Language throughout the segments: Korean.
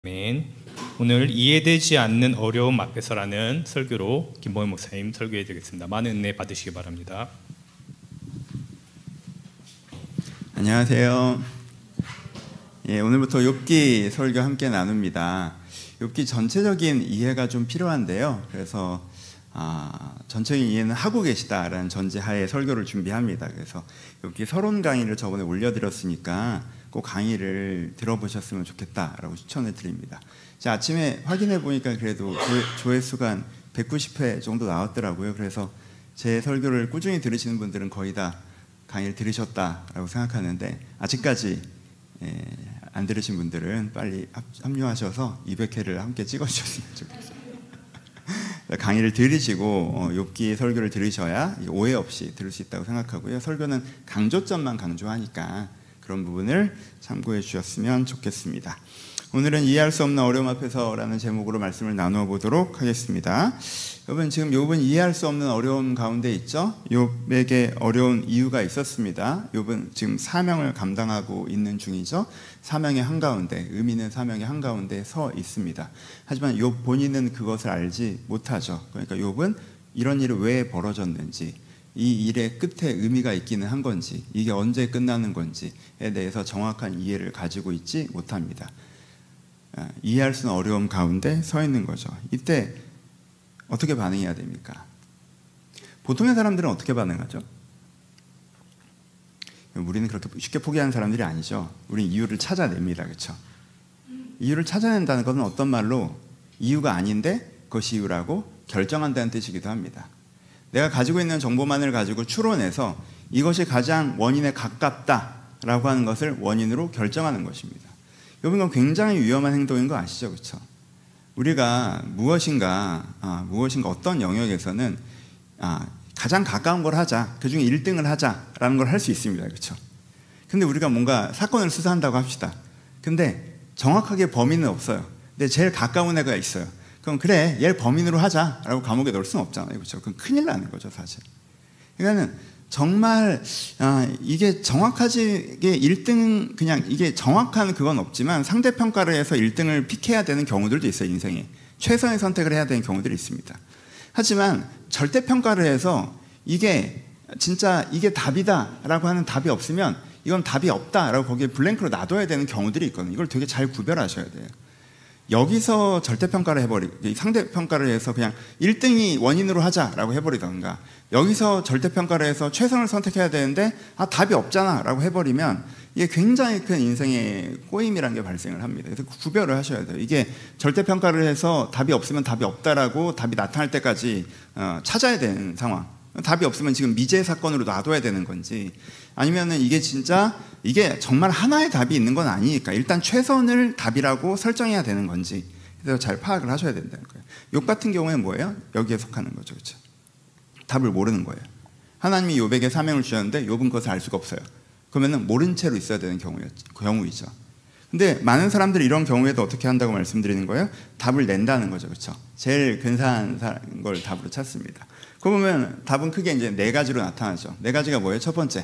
아멘. 오늘 이해되지 않는 어려움 앞에서라는 설교로 김보현 목사님 설교해 드리겠습니다. 많은 은혜 받으시기 바랍니다. 안녕하세요. 오늘부터 욥기 설교 함께 나눕니다. 욥기 전체적인 이해가 좀 필요한데요. 그래서 전체적인 이해는 하고 계시다라는 전제하에 설교를 준비합니다. 그래서 욥기 서론 강의를 저번에 올려드렸으니까 꼭 강의를 들어보셨으면 좋겠다라고 추천을 드립니다. 자, 아침에 확인해 보니까 그래도 조회수가 한 190회 정도 나왔더라고요. 그래서 제 설교를 꾸준히 들으시는 분들은 거의 다 강의를 들으셨다라고 생각하는데, 아직까지 안 들으신 분들은 빨리 합류하셔서 200회를 함께 찍어주셨으면 좋겠어요. 강의를 들으시고 욥기 설교를 들으셔야 오해 없이 들을 수 있다고 생각하고요. 설교는 강조점만 강조하니까 그런 부분을 참고해 주셨으면 좋겠습니다. 오늘은 이해할 수 없는 어려움 앞에서라는 제목으로 말씀을 나누어 보도록 하겠습니다. 여러분, 지금 욥은 이해할 수 없는 어려움 가운데 있죠. 욥에게 어려운 이유가 있었습니다. 욥은 지금 사명을 감당하고 있는 중이죠. 사명의 한가운데, 의미 있는 사명의 한가운데 서 있습니다. 하지만 욥 본인은 그것을 알지 못하죠. 그러니까 욥은 이런 일이 왜 벌어졌는지, 이 일의 끝에 의미가 있기는 한 건지, 이게 언제 끝나는 건지에 대해서 정확한 이해를 가지고 있지 못합니다. 이해할 수 있는 어려움 가운데 서 있는 거죠. 이때 어떻게 반응해야 됩니까? 보통의 사람들은 어떻게 반응하죠? 우리는 그렇게 쉽게 포기하는 사람들이 아니죠. 우리는 이유를 찾아냅니다. 그렇죠? 이유를 찾아낸다는 것은 어떤 말로 이유가 아닌데 그것이 이유라고 결정한다는 뜻이기도 합니다. 내가 가지고 있는 정보만을 가지고 추론해서 이것이 가장 원인에 가깝다라고 하는 것을 원인으로 결정하는 것입니다. 이건 굉장히 위험한 행동인 거 아시죠? 그렇죠? 우리가 무엇인가 어떤 영역에서는 가장 가까운 걸 하자, 그중에 1등을 하자라는 걸 할 수 있습니다. 그렇죠? 근데 우리가 뭔가 사건을 수사한다고 합시다. 근데 정확하게 범인은 없어요. 근데 제일 가까운 애가 있어요. 그럼 그래, 얘를 범인으로 하자라고 감옥에 넣을 수는 없잖아요. 그렇죠? 그건 큰일 나는 거죠, 사실. 그러니까는 정말 이게 정확하게 1등, 그냥 이게 정확한 그건 없지만 상대평가를 해서 1등을 픽해야 되는 경우들도 있어요. 인생에 최선의 선택을 해야 되는 경우들이 있습니다. 하지만 절대평가를 해서 이게 진짜 이게 답이다라고 하는 답이 없으면 이건 답이 없다라고 거기에 블랭크로 놔둬야 되는 경우들이 있거든요. 이걸 되게 잘 구별하셔야 돼요. 여기서 절대평가를 해버리고 상대평가를 해서 그냥 1등이 원인으로 하자라고 해버리던가, 여기서 절대평가를 해서 최선을 선택해야 되는데 답이 없잖아 라고 해버리면 이게 굉장히 큰 인생의 꼬임이라는 게 발생을 합니다. 그래서 구별을 하셔야 돼요. 이게 절대평가를 해서 답이 없으면 답이 없다라고 답이 나타날 때까지 찾아야 되는 상황, 답이 없으면 지금 미제 사건으로 놔둬야 되는 건지, 아니면은 이게 정말 하나의 답이 있는 건 아니니까 일단 최선을 답이라고 설정해야 되는 건지, 그래서 잘 파악을 하셔야 된다는 거예요. 욥 같은 경우에는 뭐예요? 여기에 속하는 거죠. 그렇죠? 답을 모르는 거예요. 하나님이 욥에게 사명을 주셨는데 욥은 그것을 알 수가 없어요. 그러면은 모른 채로 있어야 되는 경우이죠. 근데 많은 사람들이 이런 경우에도 어떻게 한다고 말씀드리는 거예요? 답을 낸다는 거죠. 그렇죠? 제일 근사한 걸 답으로 찾습니다. 그러면 답은 크게 이제 4가지로 나타나죠. 4가지가 뭐예요? 첫 번째,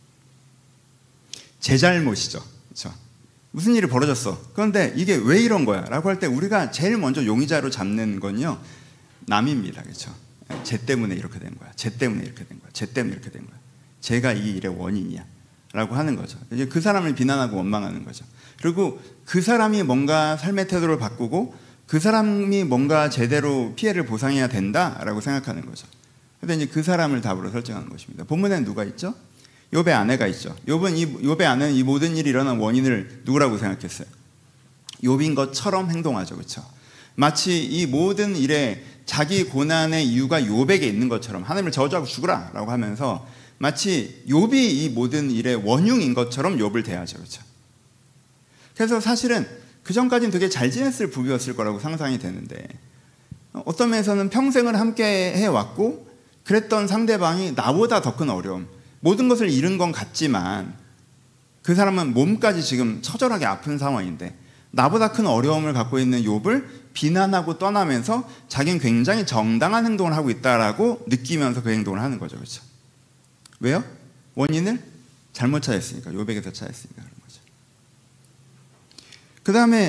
제 잘못이죠. 그렇죠? 무슨 일이 벌어졌어. 그런데 이게 왜 이런 거야? 라고 할 때 우리가 제일 먼저 용의자로 잡는 건요, 남입니다. 그렇죠? 쟤 때문에 이렇게 된 거야. 쟤 때문에 이렇게 된 거야. 쟤 때문에 이렇게 된 거야. 쟤가 이 일의 원인이야. 라고 하는 거죠. 이제 그 사람을 비난하고 원망하는 거죠. 그리고 그 사람이 뭔가 삶의 태도를 바꾸고 그 사람이 뭔가 제대로 피해를 보상해야 된다라고 생각하는 거죠. 근데 이제 그 사람을 답으로 설정하는 것입니다. 본문에는 누가 있죠? 욥의 아내가 있죠. 욥의 아내는 이 모든 일이 일어난 원인을 누구라고 생각했어요? 욥인 것처럼 행동하죠. 그렇죠? 마치 이 모든 일에 자기 고난의 이유가 욥에게 있는 것처럼 하나님을 저주하고 죽으라 라고 하면서 마치 욥이 이 모든 일의 원흉인 것처럼 욥을 대하죠. 그렇죠? 그래서 사실은 그 전까지는 되게 잘 지냈을 부부였을 거라고 상상이 되는데, 어떤 면에서는 평생을 함께 해왔고 그랬던 상대방이 나보다 더 큰 어려움, 모든 것을 잃은 건 같지만 그 사람은 몸까지 지금 처절하게 아픈 상황인데 나보다 큰 어려움을 갖고 있는 욥을 비난하고 떠나면서 자기는 굉장히 정당한 행동을 하고 있다라고 느끼면서 그 행동을 하는 거죠. 그렇죠? 왜요? 원인을 잘못 찾았으니까, 욥에게서 찾았으니까 그런 거죠. 그 다음에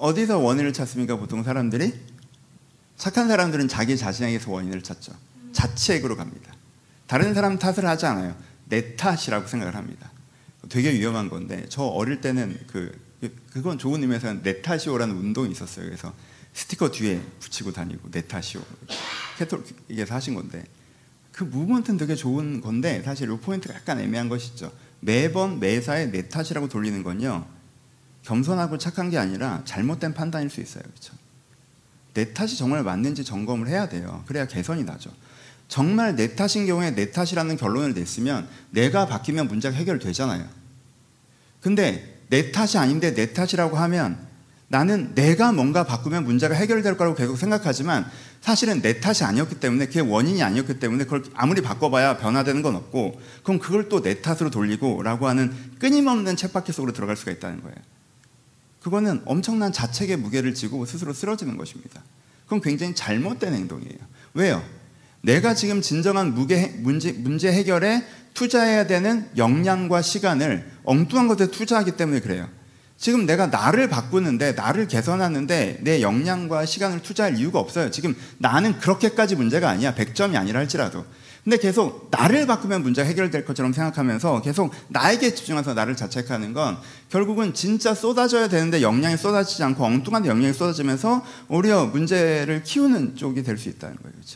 어디서 원인을 찾습니까? 보통 사람들이 착한 사람들은 자기 자신에게서 원인을 찾죠. 자책으로 갑니다. 다른 사람 탓을 하지 않아요. 내 탓이라고 생각을 합니다. 되게 위험한 건데 저 어릴 때는 그건 좋은 의미에서는 내 탓이오라는 운동이 있었어요. 그래서 스티커 뒤에 붙이고 다니고 내 탓이오 캐톨릭에서 하신 건데 그 무브먼트는 되게 좋은 건데 사실 이 포인트가 약간 애매한 것이죠. 매번 매사에 내 탓이라고 돌리는 건요 겸손하고 착한 게 아니라 잘못된 판단일 수 있어요. 그렇죠? 내 탓이 정말 맞는지 점검을 해야 돼요. 그래야 개선이 나죠. 정말 내 탓인 경우에 내 탓이라는 결론을 냈으면 내가 바뀌면 문제가 해결되잖아요. 근데 내 탓이 아닌데 내 탓이라고 하면 나는 내가 뭔가 바꾸면 문제가 해결될 거라고 계속 생각하지만 사실은 내 탓이 아니었기 때문에 그게 원인이 아니었기 때문에 그걸 아무리 바꿔봐야 변화되는 건 없고 그럼 그걸 또 내 탓으로 돌리고 라고 하는 끊임없는 쳇바퀴 속으로 들어갈 수가 있다는 거예요. 그거는 엄청난 자책의 무게를 지고 스스로 쓰러지는 것입니다. 그건 굉장히 잘못된 행동이에요. 왜요? 내가 지금 진정한 문제 해결에 투자해야 되는 역량과 시간을 엉뚱한 것에 투자하기 때문에 그래요. 지금 내가 나를 바꾸는데 나를 개선하는데 내 역량과 시간을 투자할 이유가 없어요. 지금 나는 그렇게까지 문제가 아니야. 100점이 아니라 할지라도. 근데 계속 나를 바꾸면 문제가 해결될 것처럼 생각하면서 계속 나에게 집중해서 나를 자책하는 건 결국은 진짜 쏟아져야 되는데 역량이 쏟아지지 않고 엉뚱한 역량이 쏟아지면서 오히려 문제를 키우는 쪽이 될 수 있다는 거예요. 그렇죠?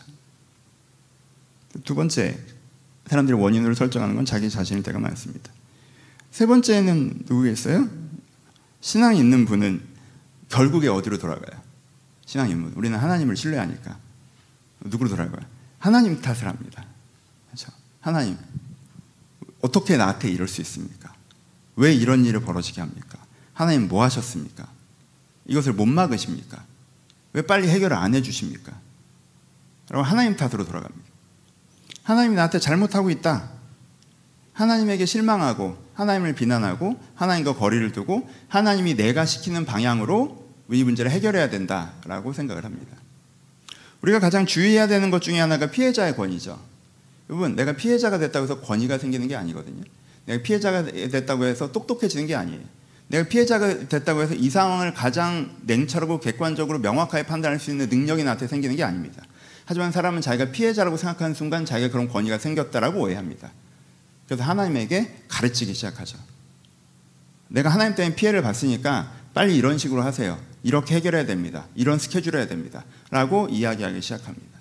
두 번째, 사람들이 원인으로 설정하는 건 자기 자신일 때가 많습니다. 세 번째는 누구겠어요? 신앙이 있는 분은 결국에 어디로 돌아가요? 신앙이 있는 분. 우리는 하나님을 신뢰하니까. 누구로 돌아가요? 하나님 탓을 합니다. 그렇죠? 하나님, 어떻게 나한테 이럴 수 있습니까? 왜 이런 일을 벌어지게 합니까? 하나님 뭐 하셨습니까? 이것을 못 막으십니까? 왜 빨리 해결을 안 해주십니까? 라고 하나님 탓으로 돌아갑니다. 하나님이 나한테 잘못하고 있다. 하나님에게 실망하고 하나님을 비난하고 하나님과 거리를 두고 하나님이 내가 시키는 방향으로 이 문제를 해결해야 된다라고 생각을 합니다. 우리가 가장 주의해야 되는 것 중에 하나가 피해자의 권위죠. 여러분, 내가 피해자가 됐다고 해서 권위가 생기는 게 아니거든요. 내가 피해자가 됐다고 해서 똑똑해지는 게 아니에요. 내가 피해자가 됐다고 해서 이 상황을 가장 냉철하고 객관적으로 명확하게 판단할 수 있는 능력이 나한테 생기는 게 아닙니다. 하지만 사람은 자기가 피해자라고 생각하는 순간 자기가 그런 권위가 생겼다라고 오해합니다. 그래서 하나님에게 가르치기 시작하죠. 내가 하나님 때문에 피해를 봤으니까 빨리 이런 식으로 하세요. 이렇게 해결해야 됩니다. 이런 스케줄 해야 됩니다. 라고 이야기하기 시작합니다.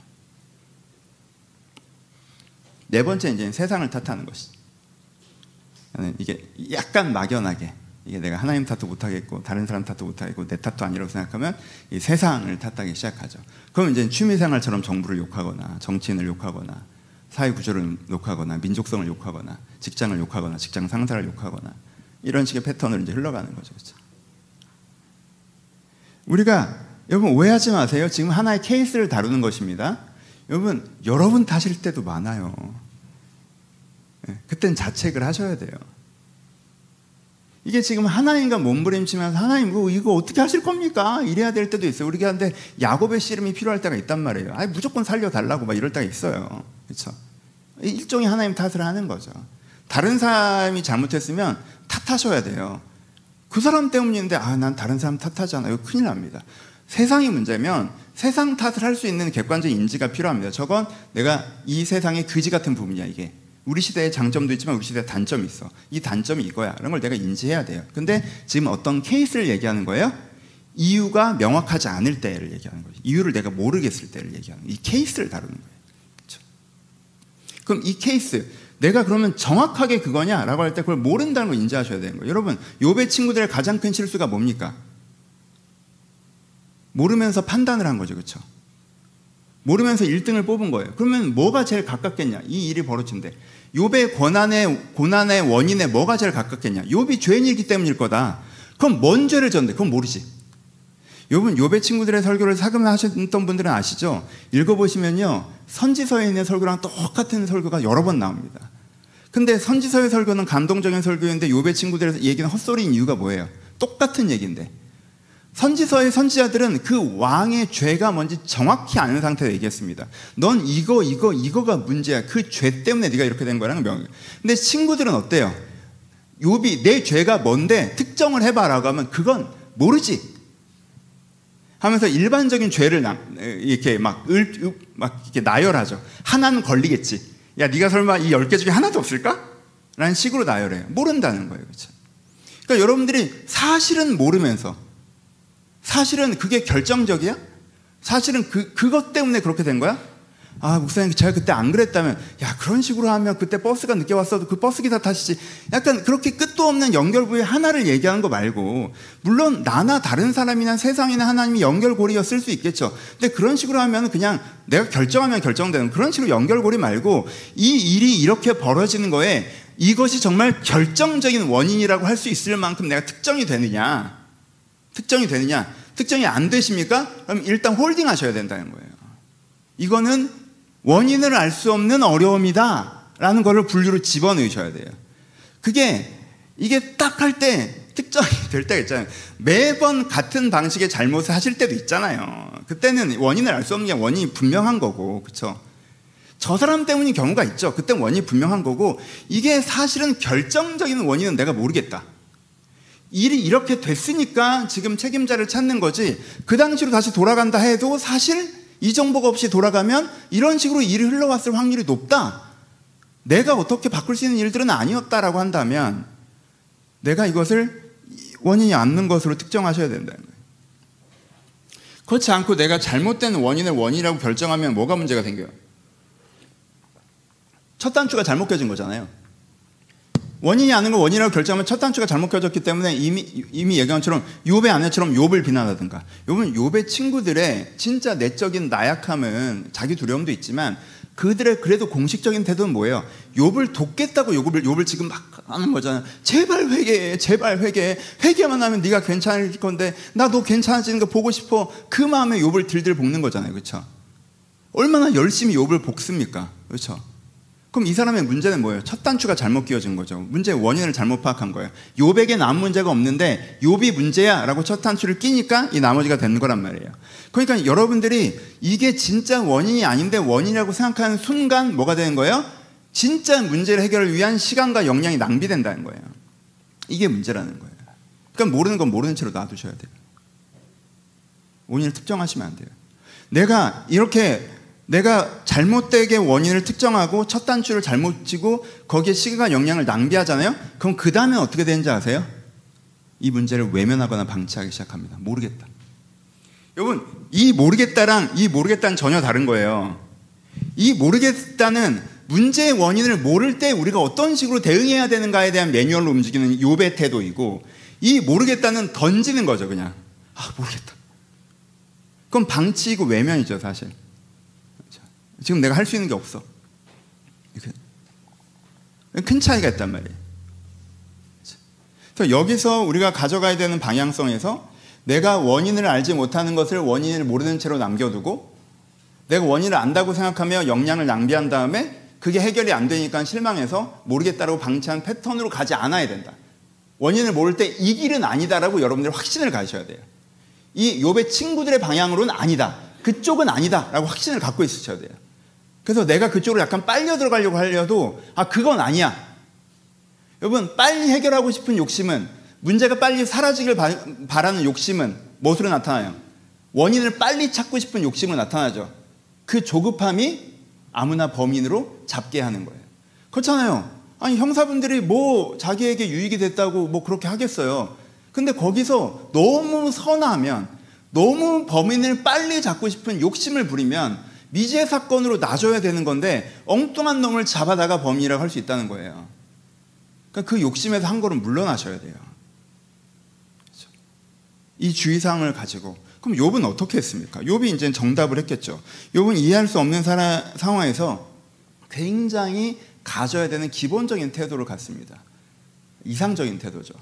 네 번째, 이제 세상을 탓하는 것이. 이게 약간 막연하게 이게 내가 하나님 탓도 못하겠고 다른 사람 탓도 못하겠고 내 탓도 아니라고 생각하면 이 세상을 탓하기 시작하죠. 그럼 이제 취미생활처럼 정부를 욕하거나 정치인을 욕하거나 사회구조를 욕하거나 민족성을 욕하거나 직장을 욕하거나 직장 상사를 욕하거나 이런 식의 패턴으로 이제 흘러가는 거죠. 그렇죠? 우리가 여러분 오해하지 마세요. 지금 하나의 케이스를 다루는 것입니다. 여러분 탓일 때도 많아요. 그땐 자책을 하셔야 돼요. 이게 지금 하나님과 몸부림치면서 하나님 이거 어떻게 하실 겁니까? 이래야 될 때도 있어요. 우리가 근데 야곱의 씨름이 필요할 때가 있단 말이에요. 아니, 무조건 살려달라고 막 이럴 때가 있어요. 그렇죠? 일종의 하나님 탓을 하는 거죠. 다른 사람이 잘못했으면 탓하셔야 돼요. 그 사람 때문인데 난 다른 사람 탓하잖아. 이거 큰일 납니다. 세상이 문제면 세상 탓을 할 수 있는 객관적인 인지가 필요합니다. 저건 내가 이 세상의 그지 같은 부분이야. 이게 우리 시대의 장점도 있지만 우리 시대의 단점이 있어. 이 단점이 이거야. 이런 걸 내가 인지해야 돼요. 근데 지금 어떤 케이스를 얘기하는 거예요? 이유가 명확하지 않을 때를 얘기하는 거예요. 이유를 내가 모르겠을 때를 얘기하는 거예요. 이 케이스를 다루는 거예요. 그렇죠? 그럼 이 케이스 내가 그러면 정확하게 그거냐라고 할 때 그걸 모른다는 걸 인지하셔야 되는 거예요. 여러분, 욥의 친구들의 가장 큰 실수가 뭡니까? 모르면서 판단을 한 거죠. 그렇죠? 모르면서 1등을 뽑은 거예요. 그러면 뭐가 제일 가깝겠냐? 이 일이 벌어진대. 욥의 고난의 원인에 뭐가 제일 가깝겠냐? 욥이 죄인이기 때문일 거다. 그럼 뭔 죄를 졌는데? 그건 모르지. 욥의 친구들의 설교를 사금하셨던 분들은 아시죠? 읽어보시면요, 선지서에 있는 설교랑 똑같은 설교가 여러 번 나옵니다. 근데 선지서의 설교는 감동적인 설교인데 욥의 친구들의 얘기는 헛소리인 이유가 뭐예요? 똑같은 얘기인데 선지서의 선지자들은 그 왕의 죄가 뭔지 정확히 아는 상태로 얘기했습니다. 넌 이거가 문제야. 그 죄 때문에 네가 이렇게 된 거라는 명예요. 근데 친구들은 어때요? 욥이 내 죄가 뭔데 특정을 해봐라고 하면 그건 모르지. 하면서 일반적인 죄를 이렇게 막 이렇게 나열하죠. 하나는 걸리겠지. 야, 네가 설마 이 10개 중에 하나도 없을까? 라는 식으로 나열해요. 모른다는 거예요. 그렇죠? 그러니까 여러분들이 사실은 모르면서, 사실은 그게 결정적이야? 사실은 그것 때문에 그렇게 된 거야? 아, 목사님, 제가 그때 안 그랬다면, 야, 그런 식으로 하면 그때 버스가 늦게 왔어도 그 버스 기사 탓이지. 약간 그렇게 끝도 없는 연결고리 하나를 얘기하는 거 말고, 물론 나나 다른 사람이나 세상이나 하나님이 연결고리였을 수 있겠죠. 근데 그런 식으로 하면 그냥 내가 결정하면 결정되는 그런 식으로 연결고리 말고, 이 일이 이렇게 벌어지는 거에 이것이 정말 결정적인 원인이라고 할 수 있을 만큼 내가 특정이 되느냐? 특정이 안 되십니까? 그럼 일단 홀딩 하셔야 된다는 거예요. 이거는 원인을 알 수 없는 어려움이다 라는 거를 분류로 집어넣으셔야 돼요. 이게 딱 할 때 특정이 될 때가 있잖아요. 매번 같은 방식의 잘못을 하실 때도 있잖아요. 그때는 원인을 알 수 없는 게 원인이 분명한 거고, 그렇죠? 저 사람 때문인 경우가 있죠. 그때 원인이 분명한 거고, 이게 사실은 결정적인 원인은 내가 모르겠다. 일이 이렇게 됐으니까 지금 책임자를 찾는 거지, 그 당시로 다시 돌아간다 해도 사실 이 정보가 없이 돌아가면 이런 식으로 일이 흘러왔을 확률이 높다. 내가 어떻게 바꿀 수 있는 일들은 아니었다라고 한다면 내가 이것을 원인이 않는 것으로 특정하셔야 된다는 거예요. 그렇지 않고 내가 잘못된 원인을 원인이라고 결정하면 뭐가 문제가 생겨요? 첫 단추가 잘못 껴진 거잖아요. 원인이 아닌 걸 원인이라고 결정하면 첫 단추가 잘못 껴졌기 때문에 이미 얘기한 것처럼 욥의 아내처럼 욥을 비난하든가. 욥의 친구들의 진짜 내적인 나약함은 자기 두려움도 있지만 그들의 그래도 공식적인 태도는 뭐예요? 욥을 돕겠다고 욥을 지금 막 하는 거잖아요. 제발 회개해, 제발 회개해. 회개만 하면 네가 괜찮을 건데 나 너 괜찮아지는 거 보고 싶어. 그 마음에 욥을 들들 볶는 거잖아요. 그렇죠? 얼마나 열심히 욥을 볶습니까? 그렇죠? 그럼 이 사람의 문제는 뭐예요? 첫 단추가 잘못 끼워진 거죠. 문제의 원인을 잘못 파악한 거예요. 욥에겐 아무 문제가 없는데 욥이 문제야 라고 첫 단추를 끼니까 이 나머지가 되는 거란 말이에요. 그러니까 여러분들이 이게 진짜 원인이 아닌데 원인이라고 생각하는 순간 뭐가 되는 거예요? 진짜 문제를 해결을 위한 시간과 역량이 낭비된다는 거예요. 이게 문제라는 거예요. 그러니까 모르는 건 모르는 채로 놔두셔야 돼요. 원인을 특정하시면 안 돼요. 내가 잘못되게 원인을 특정하고 첫 단추를 잘못 치고 거기에 시간과 역량을 낭비하잖아요. 그럼 그 다음에 어떻게 되는지 아세요? 이 문제를 외면하거나 방치하기 시작합니다. 모르겠다. 여러분, 이 모르겠다랑 이 모르겠다는 전혀 다른 거예요. 이 모르겠다는 문제의 원인을 모를 때 우리가 어떤 식으로 대응해야 되는가에 대한 매뉴얼로 움직이는 욥의 태도이고, 이 모르겠다는 던지는 거죠. 그냥 모르겠다. 그건 방치이고 외면이죠. 사실 지금 내가 할 수 있는 게 없어. 큰 차이가 있단 말이에요. 그래서 여기서 우리가 가져가야 되는 방향성에서 내가 원인을 알지 못하는 것을 원인을 모르는 채로 남겨두고, 내가 원인을 안다고 생각하며 역량을 낭비한 다음에 그게 해결이 안 되니까 실망해서 모르겠다라고 방치한 패턴으로 가지 않아야 된다. 원인을 모를 때 이 길은 아니다라고 여러분들 확신을 가지셔야 돼요. 이 욥의 친구들의 방향으로는 아니다, 그쪽은 아니다라고 확신을 갖고 있으셔야 돼요. 그래서 내가 그쪽으로 약간 빨려 들어가려고 하려도 그건 아니야. 여러분, 빨리 해결하고 싶은 욕심은, 문제가 빨리 사라지길 바라는 욕심은 무엇으로 나타나요? 원인을 빨리 찾고 싶은 욕심으로 나타나죠. 그 조급함이 아무나 범인으로 잡게 하는 거예요. 그렇잖아요. 형사분들이 뭐 자기에게 유익이 됐다고 뭐 그렇게 하겠어요. 근데 거기서 너무 선하면, 너무 범인을 빨리 잡고 싶은 욕심을 부리면 미제 사건으로 놔줘야 되는 건데 엉뚱한 놈을 잡아다가 범인이라고 할 수 있다는 거예요. 그러니까 그 욕심에서 한 걸음 물러나셔야 돼요. 그렇죠? 이 주의사항을 가지고. 그럼 욥은 어떻게 했습니까? 욥이 이제 정답을 했겠죠. 욥은 이해할 수 없는 상황에서 굉장히 가져야 되는 기본적인 태도를 갖습니다. 이상적인 태도죠.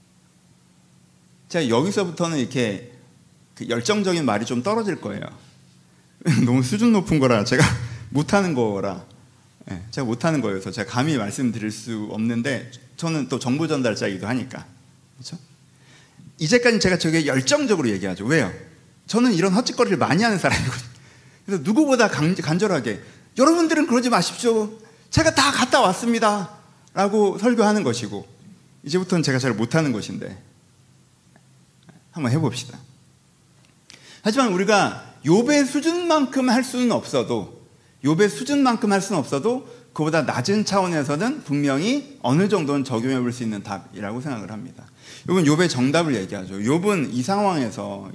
제가 여기서부터는 이렇게 열정적인 말이 좀 떨어질 거예요. 너무 수준 높은 거라, 제가 못하는 거라, 제가 못하는 거여서 제가 감히 말씀드릴 수 없는데, 저는 또 정보 전달자이기도 하니까. 그렇죠? 이제까지 제가 저게 열정적으로 얘기하죠. 왜요? 저는 이런 헛짓거리를 많이 하는 사람이거든요. 그래서 누구보다 간절하게 여러분들은 그러지 마십시오. 제가 다 갔다 왔습니다. 라고 설교하는 것이고, 이제부터는 제가 잘 못하는 것인데 한번 해봅시다. 하지만 우리가 욥의 수준만큼 할 수는 없어도 그보다 낮은 차원에서는 분명히 어느 정도는 적용해 볼 수 있는 답이라고 생각을 합니다. 욥은 욥의 정답을 얘기하죠. 욥은 이 상황에서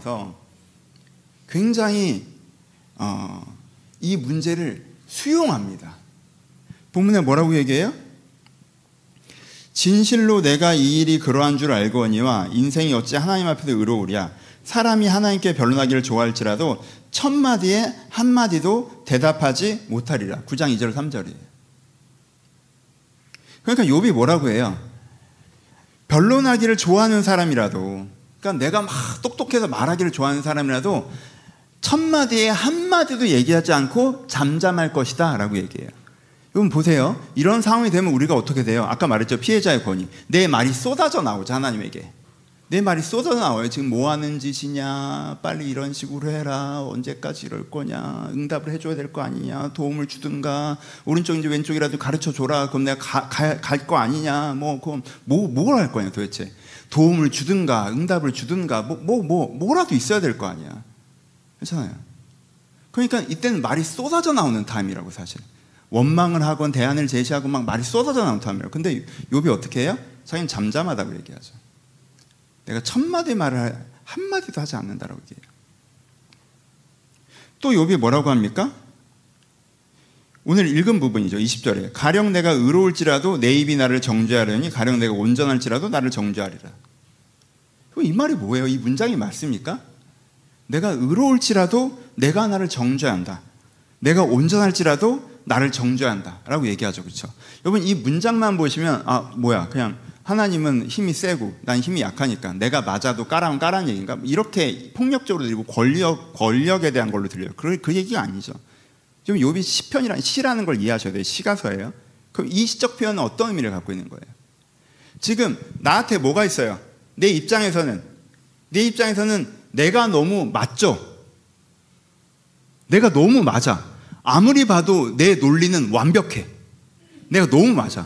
굉장히 이 문제를 수용합니다. 본문에 뭐라고 얘기해요? 진실로 내가 이 일이 그러한 줄 알거니와 인생이 어찌 하나님 앞에서 의로우랴. 사람이 하나님께 변론하기를 좋아할지라도 첫마디에 한마디도 대답하지 못하리라. 9장 2절 3절이에요. 그러니까 욥이 뭐라고 해요? 변론하기를 좋아하는 사람이라도, 그러니까 내가 막 똑똑해서 말하기를 좋아하는 사람이라도 첫마디에 한마디도 얘기하지 않고 잠잠할 것이다 라고 얘기해요. 여러분 보세요. 이런 상황이 되면 우리가 어떻게 돼요? 아까 말했죠. 피해자의 권위. 내 말이 쏟아져 나오죠. 하나님에게. 내 말이 쏟아져 나와요. 지금 뭐 하는 짓이냐, 빨리 이런 식으로 해라, 언제까지 이럴 거냐, 응답을 해줘야 될 거 아니냐, 도움을 주든가, 오른쪽인지 왼쪽이라도 가르쳐 줘라. 그럼 내가 갈 거 아니냐, 그럼 뭘 할 거냐 도대체. 도움을 주든가 응답을 주든가 뭐라도 있어야 될 거 아니야. 그렇잖아요. 그러니까 이때는 말이 쏟아져 나오는 타임이라고. 사실 원망을 하건 대안을 제시하고 막 말이 쏟아져 나오는 타임이라고. 근데 욥이 어떻게 해요? 자기는 잠잠하다고 얘기하죠. 내가 첫마디 말을 한마디도 하지 않는다라고 얘기해요. 또 욥이 뭐라고 합니까? 오늘 읽은 부분이죠. 20절에 가령 내가 의로울지라도 내 입이 나를 정죄하려니 가령 내가 온전할지라도 나를 정죄하리라. 이 말이 뭐예요? 이 문장이 맞습니까? 내가 의로울지라도 내가 나를 정죄한다. 내가 온전할지라도 나를 정죄한다 라고 얘기하죠. 그렇죠? 여러분 이 문장만 보시면 그냥 하나님은 힘이 세고 난 힘이 약하니까 내가 맞아도 까라면 까라는 얘기인가? 이렇게 폭력적으로 들리고 권력에 대한 걸로 들려요. 그 얘기가 아니죠. 지금 욥이 시편이라는 시라는 걸 이해하셔야 돼요. 시가서예요. 그럼 이 시적 표현은 어떤 의미를 갖고 있는 거예요? 지금 나한테 뭐가 있어요? 내 입장에서는 내가 너무 맞죠? 내가 너무 맞아. 아무리 봐도 내 논리는 완벽해. 내가 너무 맞아.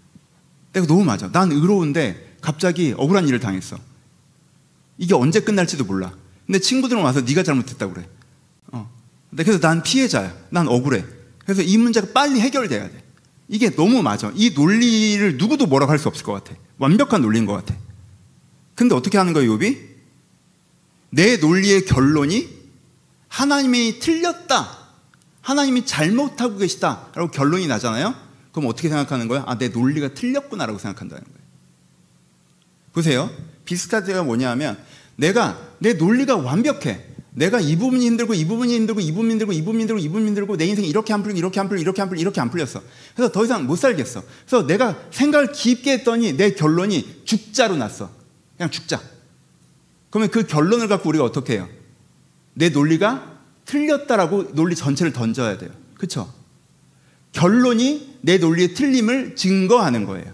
난 의로운데 갑자기 억울한 일을 당했어. 이게 언제 끝날지도 몰라. 근데 친구들은 와서 네가 잘못했다고 그래. 그래서 난 피해자야. 난 억울해. 그래서 이 문제가 빨리 해결돼야 돼. 이게 너무 맞아. 이 논리를 누구도 뭐라고 할 수 없을 것 같아. 완벽한 논리인 것 같아. 근데 어떻게 하는 거예요, 욥이? 내 논리의 결론이 하나님이 틀렸다, 하나님이 잘못하고 계시다 라고 결론이 나잖아요. 그럼 어떻게 생각하는 거예요? 내 논리가 틀렸구나 라고 생각한다는 거예요. 보세요. 비슷한 데가 뭐냐 하면 내 논리가 완벽해. 내가 이 부분이 힘들고 이 부분이 힘들고 이 부분이 힘들고 이 부분이 힘들고 이 부분이 힘들고 내 인생이 이렇게 안 풀리고 이렇게 안 풀리고 이렇게 안 풀리고 이렇게 안 풀렸어. 그래서 더 이상 못 살겠어. 그래서 내가 생각을 깊게 했더니 내 결론이 죽자로 났어. 그냥 죽자. 그러면 그 결론을 갖고 우리가 어떻게 해요? 내 논리가 틀렸다라고 논리 전체를 던져야 돼요. 그렇죠? 결론이 내 논리의 틀림을 증거하는 거예요.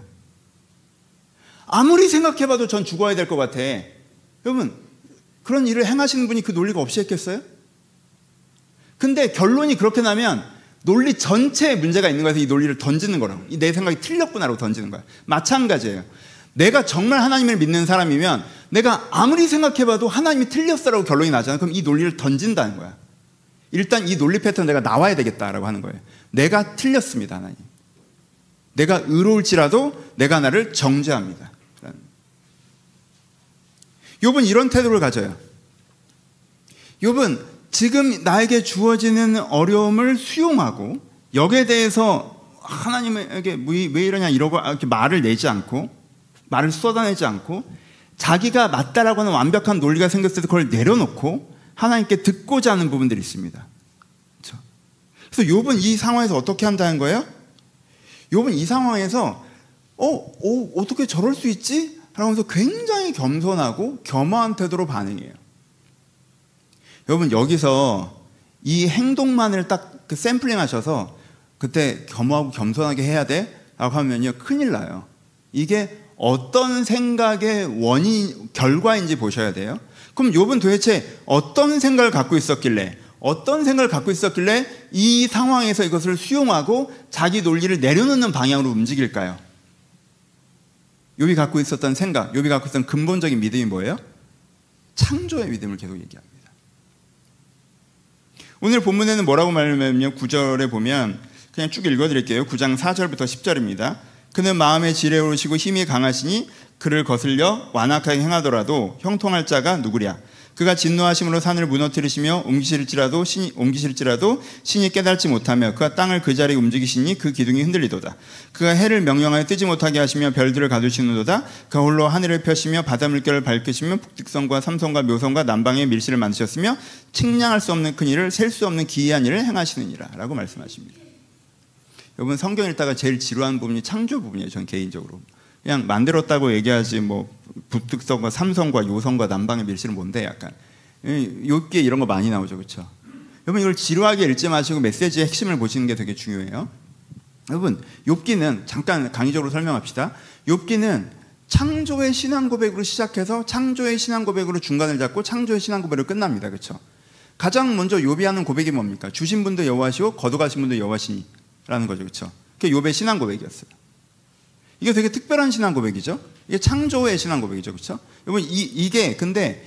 아무리 생각해봐도 전 죽어야 될 것 같아. 여러분 그런 일을 행하시는 분이 그 논리가 없이 했겠어요? 근데 결론이 그렇게 나면 논리 전체에 문제가 있는 거라서 이 논리를 던지는 거라고. 내 생각이 틀렸구나라고 던지는 거야. 마찬가지예요. 내가 정말 하나님을 믿는 사람이면 내가 아무리 생각해봐도 하나님이 틀렸어라고 결론이 나잖아. 그럼 이 논리를 던진다는 거야. 일단 이 논리 패턴 내가 나와야 되겠다라고 하는 거예요. 내가 틀렸습니다, 하나님. 내가 의로울지라도 내가 나를 정죄합니다. 욥은 이런 태도를 가져요. 욥은 지금 나에게 주어지는 어려움을 수용하고 여기에 대해서 하나님에게 왜 이러냐 이러고 이렇게 말을 내지 않고 말을 쏟아내지 않고 자기가 맞다라고 하는 완벽한 논리가 생겼을 때 그걸 내려놓고 하나님께 듣고자 하는 부분들이 있습니다. 그렇죠? 그래서 욥은 이 상황에서 어떻게 한다는 거예요? 욥은 이 상황에서 어떻게 저럴 수 있지? 하면서 굉장히 겸손하고 겸허한 태도로 반응해요. 여러분 여기서 이 행동만을 딱 그 샘플링 하셔서 그때 겸허하고 겸손하게 해야 돼? 라고 하면요 큰일 나요. 이게 어떤 생각의 원인, 결과인지 보셔야 돼요. 그럼 욥은 도대체 어떤 생각을 갖고 있었길래 이 상황에서 이것을 수용하고 자기 논리를 내려놓는 방향으로 움직일까요? 욥이 갖고 있었던 생각, 욥이 갖고 있었던 근본적인 믿음이 뭐예요? 창조의 믿음을 계속 얘기합니다. 오늘 본문에는 뭐라고 말하냐면요. 9절에 보면 그냥 쭉 읽어드릴게요. 9장 4절부터 10절입니다. 그는 마음에 지혜로우시고 힘이 강하시니 그를 거슬려 완악하게 행하더라도 형통할 자가 누구랴. 그가 진노하심으로 산을 무너뜨리시며 옮기실지라도 신이 깨달지 못하며 그가 땅을 그 자리에 움직이시니 그 기둥이 흔들리도다. 그가 해를 명령하여 뜨지 못하게 하시며 별들을 가두시는도다. 그가 홀로 하늘을 펴시며 바다 물결을 밝히시며 북극성과 삼성과 묘성과 남방의 밀실을 만드셨으며 측량할 수 없는 큰 일을 셀 수 없는 기이한 일을 행하시느니라 라고 말씀하십니다. 여러분, 성경 읽다가 제일 지루한 부분이 창조 부분이에요. 저는 개인적으로 그냥 만들었다고 얘기하지 뭐 북극성과 삼성과 요성과 남방의 밀실은 뭔데, 약간 욥기에 이런 거 많이 나오죠. 그렇죠? 여러분, 이걸 지루하게 읽지 마시고 메시지의 핵심을 보시는 게 되게 중요해요. 여러분, 욥기는 잠깐 강의적으로 설명합시다. 욥기는 창조의 신앙 고백으로 시작해서 창조의 신앙 고백으로 중간을 잡고 창조의 신앙 고백으로 끝납니다. 그렇죠? 가장 먼저 욥이 하는 고백이 뭡니까? 주신 분도 여호와시오 거둬가신 분도 여호와시니 라는 거죠. 그렇죠? 그게 욥의 신앙 고백이었어요. 이게 되게 특별한 신앙 고백이죠. 이게 창조의 신앙 고백이죠. 그렇죠? 여러분, 이게 근데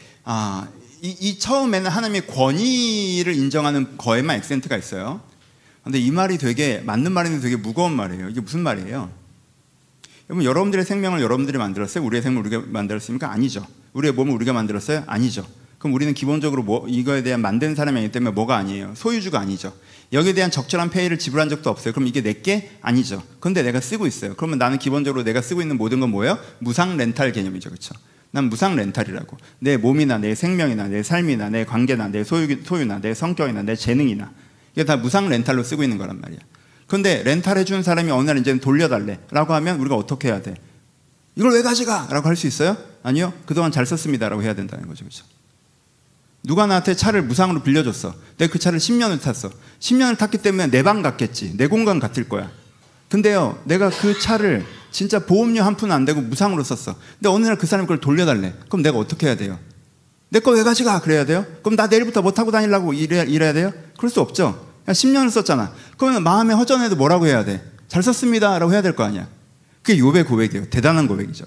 이 처음에는 하나님의 권위를 인정하는 거에만 액센트가 있어요. 근데 이 말이 되게 맞는 말인데 되게 무거운 말이에요. 이게 무슨 말이에요? 여러분, 여러분들의 생명을 여러분들이 만들었어요? 우리의 생명을 우리가 만들었습니까? 아니죠. 우리의 몸을 우리가 만들었어요? 아니죠. 그럼 우리는 기본적으로 이거에 대한 만든 사람이 아니기 때문에 뭐가 아니에요? 소유주가 아니죠. 여기에 대한 적절한 페이를 지불한 적도 없어요. 그럼 이게 내게 아니죠. 그런데 내가 쓰고 있어요. 그러면 나는 기본적으로 내가 쓰고 있는 모든 건 뭐예요? 무상 렌탈 개념이죠. 그렇죠? 난 무상 렌탈이라고. 내 몸이나 내 생명이나 내 삶이나 내 관계나 내 소유나 내 성격이나 내 재능이나 이게 다 무상 렌탈로 쓰고 있는 거란 말이야. 그런데 렌탈해 준 사람이 어느 날 이제는 돌려달래 라고 하면 우리가 어떻게 해야 돼? 이걸 왜 가져가? 라고 할 수 있어요? 아니요. 그동안 잘 썼습니다 라고 해야 된다는 거죠. 그렇죠? 누가 나한테 차를 무상으로 빌려줬어. 내가 그 차를 10년을 탔어. 10년을 탔기 때문에 내 방 같겠지. 내 공간 같을 거야. 근데요, 내가 그 차를 진짜 보험료 한 푼 안 되고 무상으로 썼어. 근데 어느 날 그 사람이 그걸 돌려달래. 그럼 내가 어떻게 해야 돼요? 내 거 왜 가져가? 그래야 돼요? 그럼 나 내일부터 뭐 타고 다니려고 이래야 돼요? 그럴 수 없죠. 10년을 썼잖아. 그러면 마음에 허전해도 뭐라고 해야 돼? 잘 썼습니다 라고 해야 될 거 아니야. 그게 욥의 고백이에요. 대단한 고백이죠.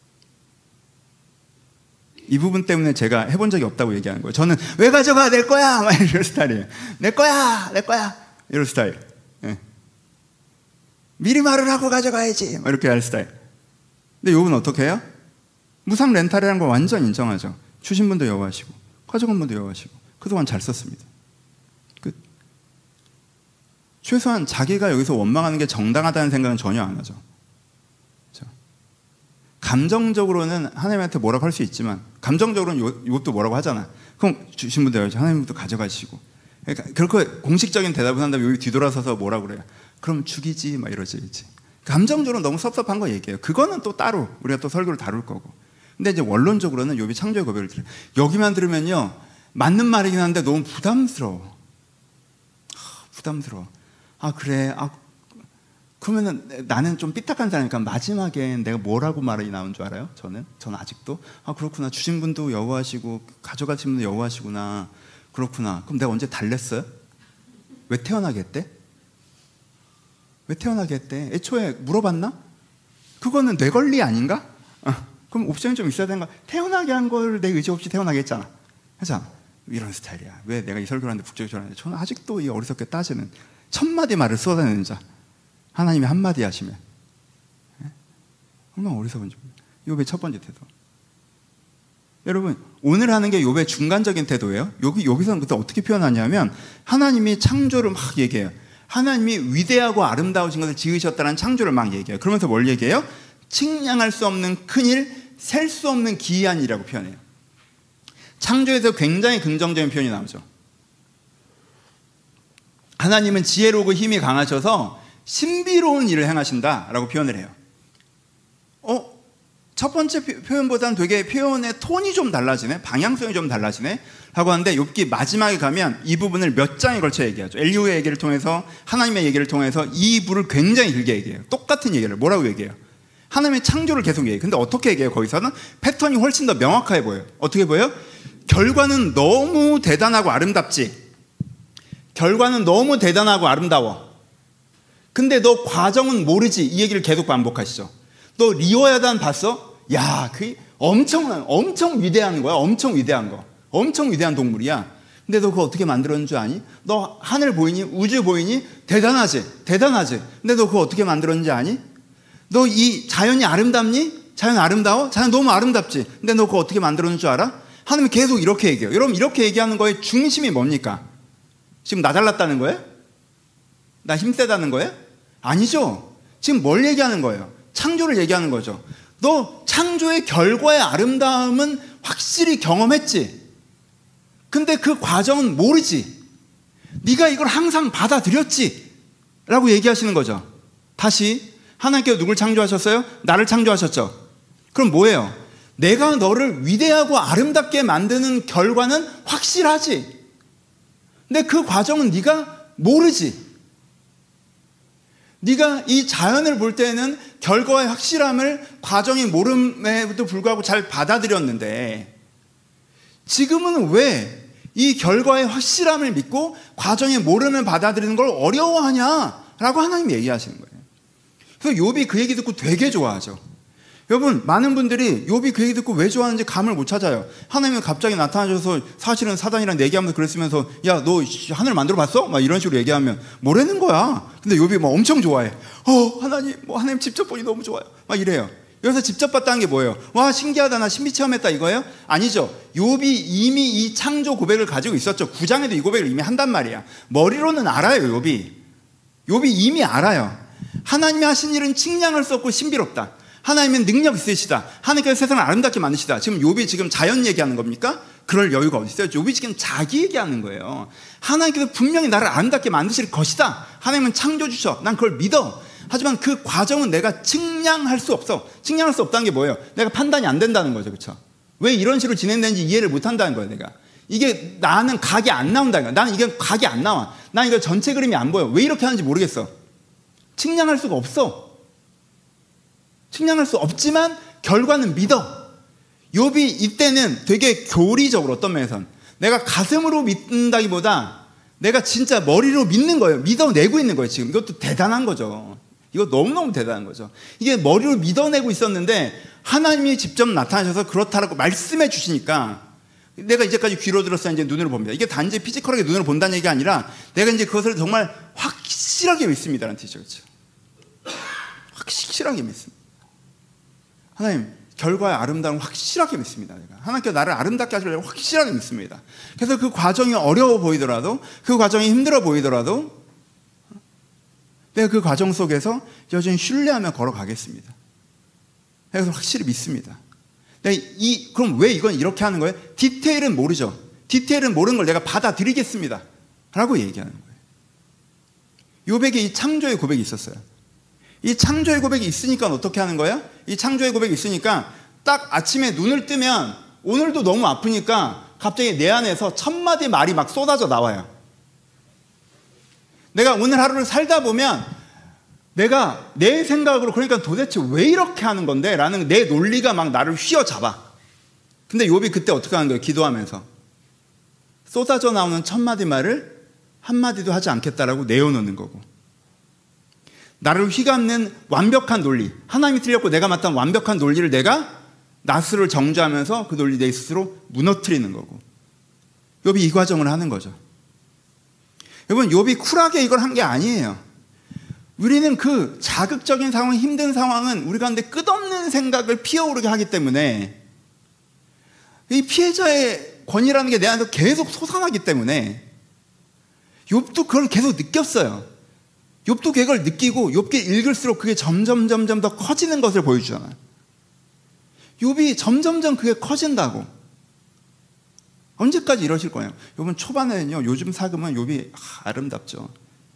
이 부분 때문에 제가 해본 적이 없다고 얘기하는 거예요. 저는 왜 가져가? 내 거야! 막 이런 스타일이에요. 내 거야! 이런 스타일. 예. 미리 말을 하고 가져가야지! 막 이렇게 할 스타일. 근데 욥은 어떻게 해요? 무상 렌탈이라는 걸 완전 인정하죠. 주신 분도 여호와시고 가져간 분도 여호와시고 그동안 잘 썼습니다. 끝. 최소한 자기가 여기서 원망하는 게 정당하다는 생각은 전혀 안 하죠. 감정적으로는 하나님한테 뭐라고 할 수 있지만 감정적으로는 이것도 뭐라고 하잖아. 그럼 주신 분들 하나님부터 가져가시고. 그러니까 그렇게 공식적인 대답을 한다면 여기 뒤돌아서서 뭐라고 그래요? 그럼 죽이지 막 이러지. 감정적으로 너무 섭섭한 거 얘기해요. 그거는 또 따로 우리가 또 설교를 다룰 거고. 근데 이제 원론적으로는 욥이 창조의 고백을 들어요. 여기만 들으면요, 맞는 말이긴 한데 너무 부담스러워. 그래. 그러면은 나는 좀 삐딱한 사람이니까 마지막엔 내가 뭐라고 말이 나온 줄 알아요? 저는 아직도 그렇구나. 주신 분도 여호와시고 가져가신 분도 여호와시구나. 그렇구나. 그럼 내가 언제 달랬어요? 왜 태어나게 했대? 애초에 물어봤나? 그거는 뇌 권리 아닌가? 그럼 옵션이 좀 있어야 되는가? 태어나게 한 걸 내 의지 없이 태어나게 했잖아. 이런 스타일이야. 왜 내가 이 설교를 하는데 북적이 하는데 저는 아직도 이 어리석게 따지는 천마디 말을 쏟아내는 자. 하나님이 한마디 하시면 얼마나 어리석은지. 욥의 첫 번째 태도. 여러분, 오늘 하는 게 욥의 중간적인 태도예요. 여기서는 그때 어떻게 표현하냐면 하나님이 창조를 막 얘기해요. 하나님이 위대하고 아름다우신 것을 지으셨다는 창조를 막 얘기해요. 그러면서 뭘 얘기해요? 측량할 수 없는 큰일, 셀 수 없는 기이한 일이라고 표현해요. 창조에서 굉장히 긍정적인 표현이 나오죠. 하나님은 지혜로우고 힘이 강하셔서 신비로운 일을 행하신다라고 표현을 해요. 첫 번째 표현보다는 되게 표현의 톤이 좀 달라지네, 방향성이 좀 달라지네 라고 하는데 욥기 마지막에 가면 이 부분을 몇 장에 걸쳐 얘기하죠. 엘리후의 얘기를 통해서, 하나님의 얘기를 통해서 이 부분을 굉장히 길게 얘기해요. 똑같은 얘기를 뭐라고 얘기해요? 하나님의 창조를 계속 얘기해요. 근데 어떻게 얘기해요? 거기서는 패턴이 훨씬 더 명확하게 보여요. 어떻게 보여요? 결과는 너무 대단하고 아름답지. 결과는 너무 대단하고 아름다워. 근데 너 과정은 모르지. 이 얘기를 계속 반복하시죠. 너 리워야단 봤어? 야, 그게 엄청 위대한 거야. 엄청 위대한 동물이야. 근데 너 그거 어떻게 만들었는 줄 아니? 너 하늘 보이니? 우주 보이니? 대단하지? 대단하지? 근데 너 그거 어떻게 만들었는지 아니? 너 이 자연이 아름답니? 자연 아름다워? 자연 너무 아름답지? 근데 너 그거 어떻게 만들었는 줄 알아? 하나님이 계속 이렇게 얘기해요. 여러분, 이렇게 얘기하는 거의 중심이 뭡니까? 지금 나 잘났다는 거예요? 나 힘세다는 거예요? 아니죠. 지금 뭘 얘기하는 거예요? 창조를 얘기하는 거죠. 너 창조의 결과의 아름다움은 확실히 경험했지. 근데 그 과정은 모르지. 네가 이걸 항상 받아들였지. 라고 얘기하시는 거죠. 다시, 하나님께서 누굴 창조하셨어요? 나를 창조하셨죠. 그럼 뭐예요? 내가 너를 위대하고 아름답게 만드는 결과는 확실하지. 근데 그 과정은 네가 모르지. 네가 이 자연을 볼 때는 결과의 확실함을 과정이 모름에도 불구하고 잘 받아들였는데, 지금은 왜 이 결과의 확실함을 믿고 과정의 모름을 받아들이는 걸 어려워하냐라고 하나님이 얘기하시는 거예요. 그래서 욥이 그 얘기 듣고 되게 좋아하죠. 여러분, 많은 분들이 욥이 그 얘기 듣고 왜 좋아하는지 감을 못 찾아요. 하나님은 갑자기 나타나셔서 사실은 사단이랑 얘기하면서 그랬으면서 야, 너 하늘 만들어 봤어? 막 이런 식으로 얘기하면 뭐라는 거야. 근데 욥이 막 엄청 좋아해. 하나님, 하나님 직접 보니 너무 좋아요. 막 이래요. 여기서 직접 봤다는 게 뭐예요? 와, 신기하다, 나 신비 체험했다, 이거예요? 아니죠. 욥이 이미 이 창조 고백을 가지고 있었죠. 9장에도 이 고백을 이미 한단 말이야. 머리로는 알아요, 욥이 이미 알아요. 하나님이 하신 일은 측량할 수 없고 신비롭다. 하나님은 능력 있으시다. 하나님께서 세상을 아름답게 만드시다. 지금 욥이 지금 자연 얘기하는 겁니까? 그럴 여유가 어디 있어요? 욥이 지금 자기 얘기하는 거예요. 하나님께서 분명히 나를 아름답게 만드실 것이다. 하나님은 창조주셔. 난 그걸 믿어. 하지만 그 과정은 내가 측량할 수 없어. 측량할 수 없다는 게 뭐예요? 내가 판단이 안 된다는 거죠. 그렇죠? 왜 이런 식으로 진행되는지 이해를 못 한다는 거예요. 내가 이게 나는 각이 안 나온다는 거야. 나는 이게 각이 안 나와. 난 이거 전체 그림이 안 보여. 왜 이렇게 하는지 모르겠어. 측량할 수가 없어. 측량할 수 없지만 결과는 믿어. 욥이 이때는 되게 교리적으로, 어떤 면에선 내가 가슴으로 믿는다기보다 내가 진짜 머리로 믿는 거예요. 믿어내고 있는 거예요. 지금 이것도 대단한 거죠. 이거 너무너무 대단한 거죠. 이게 머리로 믿어내고 있었는데 하나님이 직접 나타나셔서 그렇다라고 말씀해 주시니까 내가 이제까지 귀로 들었어야 이제 눈으로 봅니다. 이게 단지 피지컬하게 눈으로 본다는 얘기가 아니라 내가 이제 그것을 정말 확실하게 믿습니다라는 뜻이죠. 그렇죠? 확실하게 믿습니다. 하나님, 결과의 아름다움을 확실하게 믿습니다. 내가 하나님께서 나를 아름답게 하시려고 확실하게 믿습니다. 그래서 그 과정이 어려워 보이더라도, 그 과정이 힘들어 보이더라도 내가 그 과정 속에서 여전히 신뢰하며 걸어가겠습니다. 그래서 확실히 믿습니다. 그럼 왜 이건 이렇게 하는 거예요? 디테일은 모르죠. 디테일은 모르는 걸 내가 받아들이겠습니다 라고 얘기하는 거예요. 욥에게 이 창조의 고백이 있었어요. 이 창조의 고백이 있으니까 어떻게 하는 거예요? 이 창조의 고백이 있으니까 딱 아침에 눈을 뜨면 오늘도 너무 아프니까 갑자기 내 안에서 1000마디 말이 막 쏟아져 나와요. 내가 오늘 하루를 살다 보면 내가 내 생각으로, 그러니까 도대체 왜 이렇게 하는 건데? 라는 내 논리가 막 나를 휘어잡아. 근데 욥이 그때 어떻게 하는 거예요? 기도하면서 쏟아져 나오는 1000마디 말을 한마디도 하지 않겠다라고 내어놓는 거고, 나를 휘감는 완벽한 논리, 하나님이 틀렸고 내가 맡은 완벽한 논리를 내가 나스를 정죄하면서 그 논리 내 스스로 무너뜨리는 거고, 욥이 이 과정을 하는 거죠. 여러분, 욥이 쿨하게 이걸 한 게 아니에요. 우리는 그 자극적인 상황, 힘든 상황은 우리 가운데 끝없는 생각을 피어오르게 하기 때문에, 이 피해자의 권위라는 게 내 안에서 계속 솟아나기 때문에 욥도 그걸 계속 느꼈어요. 욥도 그걸 느끼고 욥기 읽을수록 그게 점점 더 커지는 것을 보여주잖아요. 욥이 점점 그게 커진다고. 언제까지 이러실 거예요? 여러분, 초반에는요, 요즘 사금은 욥이 아름답죠.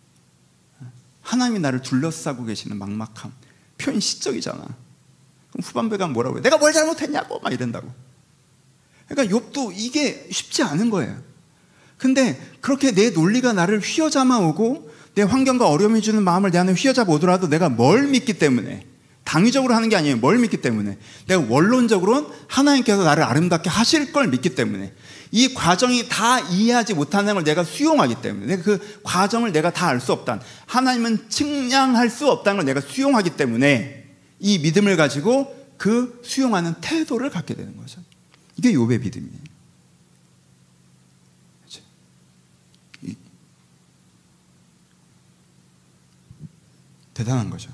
하나님이 나를 둘러싸고 계시는 막막함, 표현 시적이잖아. 그럼 후반부에 가면 뭐라고 해요? 내가 뭘 잘못했냐고 막 이런다고. 그러니까 욥도 이게 쉽지 않은 거예요. 근데 그렇게 내 논리가 나를 휘어잡아 오고 내 환경과 어려움이 주는 마음을 내 안에 휘어잡아 오더라도 내가 뭘 믿기 때문에, 당위적으로 하는 게 아니에요. 뭘 믿기 때문에, 내가 원론적으로는 하나님께서 나를 아름답게 하실 걸 믿기 때문에, 이 과정이 다 이해하지 못하는 걸 내가 수용하기 때문에, 내가 그 과정을 내가 다 알 수 없다는, 하나님은 측량할 수 없다는 걸 내가 수용하기 때문에 이 믿음을 가지고 그 수용하는 태도를 갖게 되는 거죠. 이게 욥의 믿음이에요. 그렇죠? 대단한 거죠.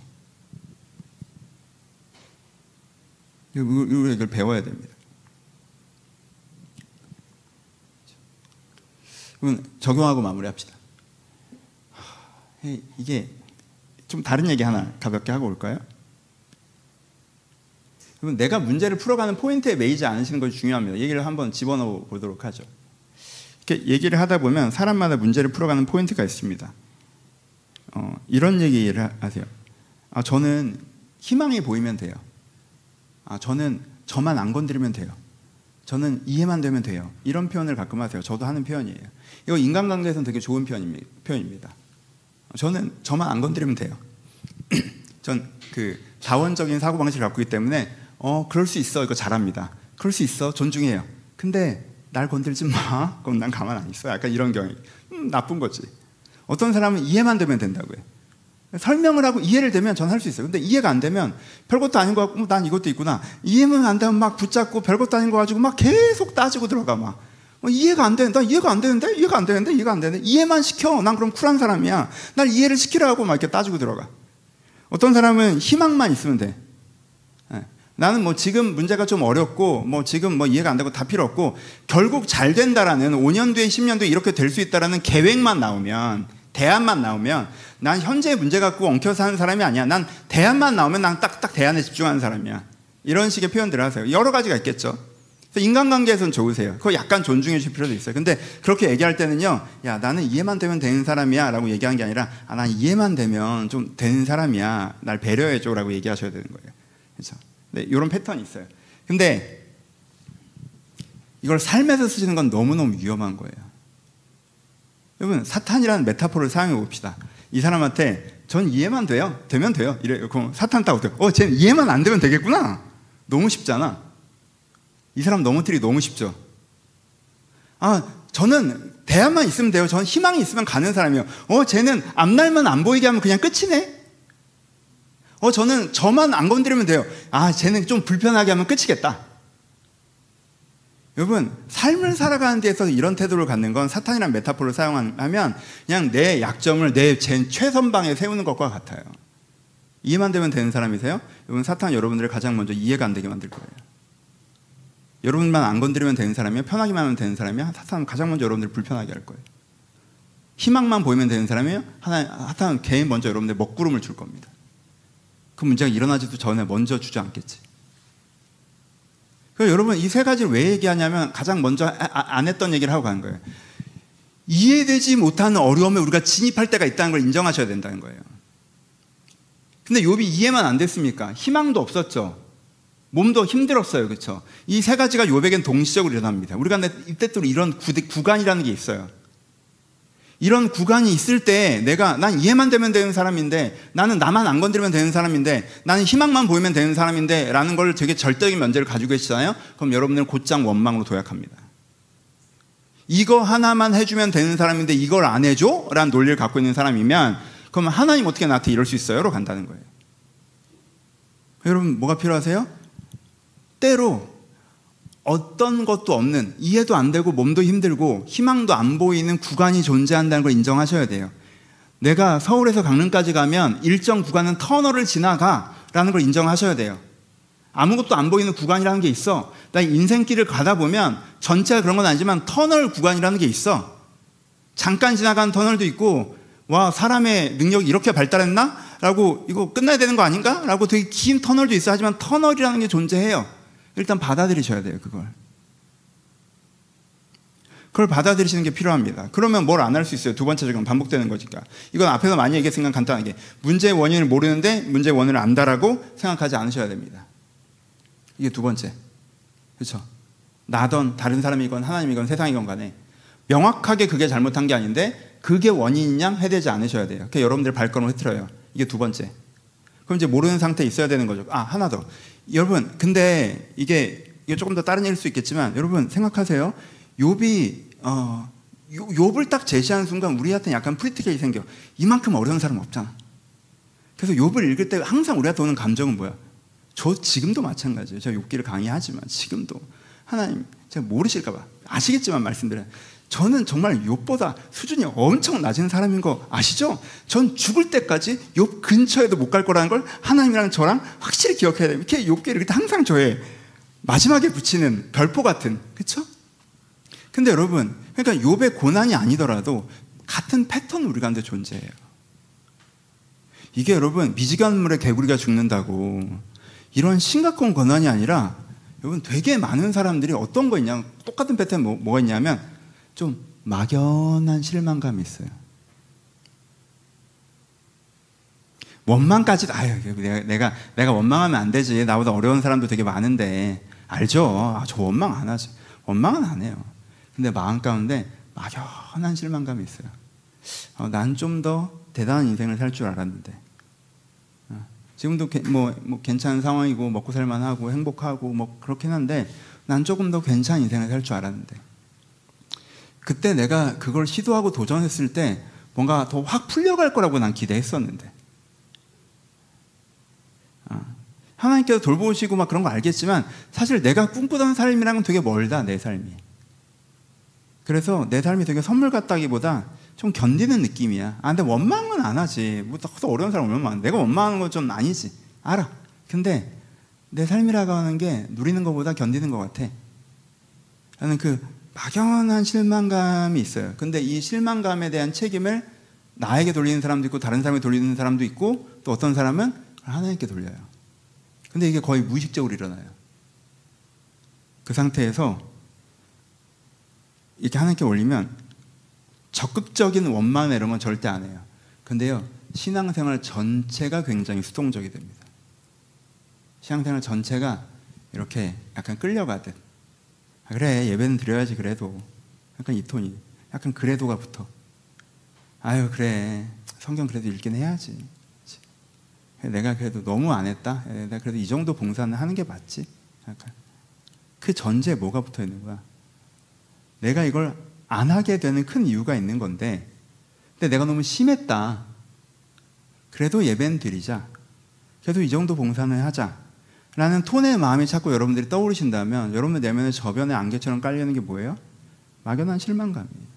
우리가 이걸 배워야 됩니다. 그럼 적용하고 마무리합시다. 이게 좀 다른 얘기 하나 가볍게 하고 올까요? 그럼 내가 문제를 풀어가는 포인트에 매이지 않으시는 것이 중요합니다. 얘기를 한번 집어넣어 보도록 하죠. 이렇게 얘기를 하다 보면 사람마다 문제를 풀어가는 포인트가 있습니다. 이런 얘기를 하세요. 저는 희망이 보이면 돼요. 저는 저만 안 건드리면 돼요. 저는 이해만 되면 돼요. 이런 표현을 가끔 하세요. 저도 하는 표현이에요. 이거 인간관계에서는 되게 좋은 표현입니다. 저는 저만 안 건드리면 돼요. 전 그 자원적인 사고방식을 갖고 있기 때문에 그럴 수 있어. 이거 잘합니다. 그럴 수 있어. 존중해요. 근데 날 건들지 마. 그럼 난 가만 안 있어. 약간 이런 경우 나쁜 거지. 어떤 사람은 이해만 되면 된다고요. 설명을 하고 이해를 되면 전 할 수 있어요. 근데 이해가 안 되면 별것도 아닌 거 같고 난 이것도 있구나. 이해만 안 되면 막 붙잡고 별것도 아닌 거 가지고 막 계속 따지고 들어가 막. 이해가 안 되는데, 이해가 안 되는데, 이해가 안 되는데, 이해가 안 되는데, 이해만 시켜. 난 그럼 쿨한 사람이야. 날 이해를 시키라고 막 이렇게 따지고 들어가. 어떤 사람은 희망만 있으면 돼. 나는 뭐 지금 문제가 좀 어렵고, 뭐 지금 뭐 이해가 안 되고 다 필요 없고, 결국 잘 된다라는 5년 뒤에 10년 뒤에 이렇게 될 수 있다라는 계획만 나오면, 대안만 나오면, 난 현재 문제 갖고 엉켜서 하는 사람이 아니야. 난 대안만 나오면 난 딱 대안에 집중하는 사람이야. 이런 식의 표현들을 하세요. 여러 가지가 있겠죠. 인간관계에서는 좋으세요. 그거 약간 존중해 주실 필요도 있어요. 근데 그렇게 얘기할 때는요, 야, 나는 이해만 되면 되는 사람이야 라고 얘기하는 게 아니라, 난 이해만 되면 좀 되는 사람이야. 날 배려해 줘 라고 얘기하셔야 되는 거예요. 그렇죠? 네, 이런 패턴이 있어요. 근데 이걸 삶에서 쓰시는 건 너무너무 위험한 거예요. 여러분, 사탄이라는 메타포를 사용해 봅시다. 이 사람한테 전 이해만 돼요. 되면 돼요. 이래요. 그럼 사탄 따고 돼요. 쟤는 이해만 안 되면 되겠구나. 너무 쉽잖아. 이 사람 넘어뜨리기 너무 쉽죠. 저는 대안만 있으면 돼요. 저는 희망이 있으면 가는 사람이에요. 쟤는 앞날만 안 보이게 하면 그냥 끝이네. 저는 저만 안 건드리면 돼요. 쟤는 좀 불편하게 하면 끝이겠다. 여러분, 삶을 살아가는 데에서 이런 태도를 갖는 건 사탄이라는 메타포를 사용하면 그냥 내 약점을 내 최선방에 세우는 것과 같아요. 이해만 되면 되는 사람이세요? 여러분, 사탄은 여러분들을 가장 먼저 이해가 안 되게 만들 거예요. 여러분만 안 건드리면 되는 사람이요, 편하기만 하면 되는 사람이요, 사탄은 가장 먼저 여러분들을 불편하게 할 거예요. 희망만 보이면 되는 사람이요, 사탄은 개인 먼저 여러분들 먹구름을 줄 겁니다. 그 문제가 일어나지도 전에 먼저 주저앉겠지. 그래서 여러분, 이 세 가지를 왜 얘기하냐면 가장 먼저 안 했던 얘기를 하고 가는 거예요. 이해되지 못하는 어려움에 우리가 진입할 때가 있다는 걸 인정하셔야 된다는 거예요. 근데 욥이 이해만 안 됐습니까? 희망도 없었죠. 몸도 힘들었어요. 그렇죠? 이 세 가지가 욥에겐 동시적으로 일어납니다. 우리가 이때 또 이런 구간이라는 게 있어요. 이런 구간이 있을 때 난 이해만 되면 되는 사람인데, 나는 나만 안 건드리면 되는 사람인데, 나는 희망만 보이면 되는 사람인데 라는 걸 되게 절대적인 면제를 가지고 계시잖아요. 그럼 여러분들은 곧장 원망으로 도약합니다. 이거 하나만 해주면 되는 사람인데 이걸 안 해줘? 라는 논리를 갖고 있는 사람이면, 그럼 하나님 어떻게 나한테 이럴 수 있어요? 로 간다는 거예요. 여러분, 뭐가 필요하세요? 때로 어떤 것도 없는, 이해도 안 되고 몸도 힘들고 희망도 안 보이는 구간이 존재한다는 걸 인정하셔야 돼요. 내가 서울에서 강릉까지 가면 일정 구간은 터널을 지나가라는 걸 인정하셔야 돼요. 아무것도 안 보이는 구간이라는 게 있어. 나 인생길을 가다 보면 전체가 그런 건 아니지만 터널 구간이라는 게 있어. 잠깐 지나가는 터널도 있고, 와, 사람의 능력이 이렇게 발달했나? 라고, 이거 끝나야 되는 거 아닌가? 라고 되게 긴 터널도 있어. 하지만 터널이라는 게 존재해요. 일단 받아들이셔야 돼요, 그걸. 그걸 받아들이시는 게 필요합니다. 그러면 뭘 안 할 수 있어요. 두 번째 적용 반복되는 거니까. 이건 앞에서 많이 얘기했으니까 간단하게. 문제의 원인을 모르는데 문제의 원인을 안다라고 생각하지 않으셔야 됩니다. 이게 두 번째. 그렇죠? 나든 다른 사람이건 하나님이건 세상이건 간에 명확하게 그게 잘못한 게 아닌데 그게 원인인 양 해대지 않으셔야 돼요. 그러니까 여러분들 발걸음을 흐트러요. 이게 두 번째. 그럼 이제 모르는 상태에 있어야 되는 거죠. 하나 더. 여러분, 근데 이게 조금 더 다른 일일 수 있겠지만, 여러분 생각하세요. 욥이 욥을 딱 제시하는 순간 우리한테 약간 프리티케이 생겨. 이만큼 어려운 사람 없잖아. 그래서 욥을 읽을 때 항상 우리한테 오는 감정은 뭐야? 저 지금도 마찬가지예요. 제가 욥기를 강의하지만 지금도 하나님 제가 모르실까 봐 아시겠지만 말씀드려요. 저는 정말 욥보다 수준이 엄청 낮은 사람인 거 아시죠? 전 죽을 때까지 욥 근처에도 못 갈 거라는 걸 하나님이랑 저랑 확실히 기억해야 돼요. 이렇게 욥기를 이렇게 항상 저의 마지막에 붙이는 별표 같은, 그렇죠? 근데 여러분, 그러니까 욥의 고난이 아니더라도 같은 패턴은 우리 가운데 존재해요. 이게 여러분, 미지근한 물에 개구리가 죽는다고 이런 심각한 고난이 아니라, 여러분 되게 많은 사람들이 어떤 거 있냐, 똑같은 패턴 뭐가 있냐면 좀 막연한 실망감이 있어요. 원망까지도, 아유, 내가 원망하면 안 되지. 나보다 어려운 사람도 되게 많은데. 알죠? 저 원망 안 하지. 원망은 안 해요. 근데 마음 가운데 막연한 실망감이 있어요. 난 좀 더 대단한 인생을 살 줄 알았는데. 지금도 뭐 괜찮은 상황이고 먹고 살만하고 행복하고 뭐 그렇긴 한데 난 조금 더 괜찮은 인생을 살 줄 알았는데. 그때 내가 그걸 시도하고 도전했을 때 뭔가 더 확 풀려갈 거라고 난 기대했었는데. 하나님께서 돌보시고 막 그런 거 알겠지만 사실 내가 꿈꾸던 삶이랑은 되게 멀다, 내 삶이. 그래서 내 삶이 되게 선물 같다기보다 좀 견디는 느낌이야. 근데 원망은 안 하지. 뭐 더 어려운 사람 얼마나 많아. 내가 원망하는 건 좀 아니지. 알아. 근데 내 삶이라고 하는 게 누리는 것보다 견디는 것 같아. 라는 그 막연한 실망감이 있어요. 근데 이 실망감에 대한 책임을 나에게 돌리는 사람도 있고 다른 사람에게 돌리는 사람도 있고 또 어떤 사람은 하나님께 돌려요. 근데 이게 거의 무의식적으로 일어나요. 그 상태에서 이렇게 하나님께 올리면 적극적인 원망 이런 건 절대 안 해요. 근데요, 신앙생활 전체가 굉장히 수동적이 됩니다. 신앙생활 전체가 이렇게 약간 끌려가듯, 그래 예배는 드려야지 그래도, 약간 이 톤이, 약간 그래도가 붙어. 아유 그래 성경 그래도 읽긴 해야지. 내가 그래도 너무 안 했다. 내가 그래도 이 정도 봉사는 하는 게 맞지. 약간 그 전제에 뭐가 붙어 있는 거야? 내가 이걸 안 하게 되는 큰 이유가 있는 건데, 근데 내가 너무 심했다. 그래도 예배는 드리자. 그래도 이 정도 봉사는 하자. 라는 톤의 마음이 자꾸 여러분들이 떠오르신다면 여러분의 내면에 저변에 안개처럼 깔리는 게 뭐예요? 막연한 실망감이에요.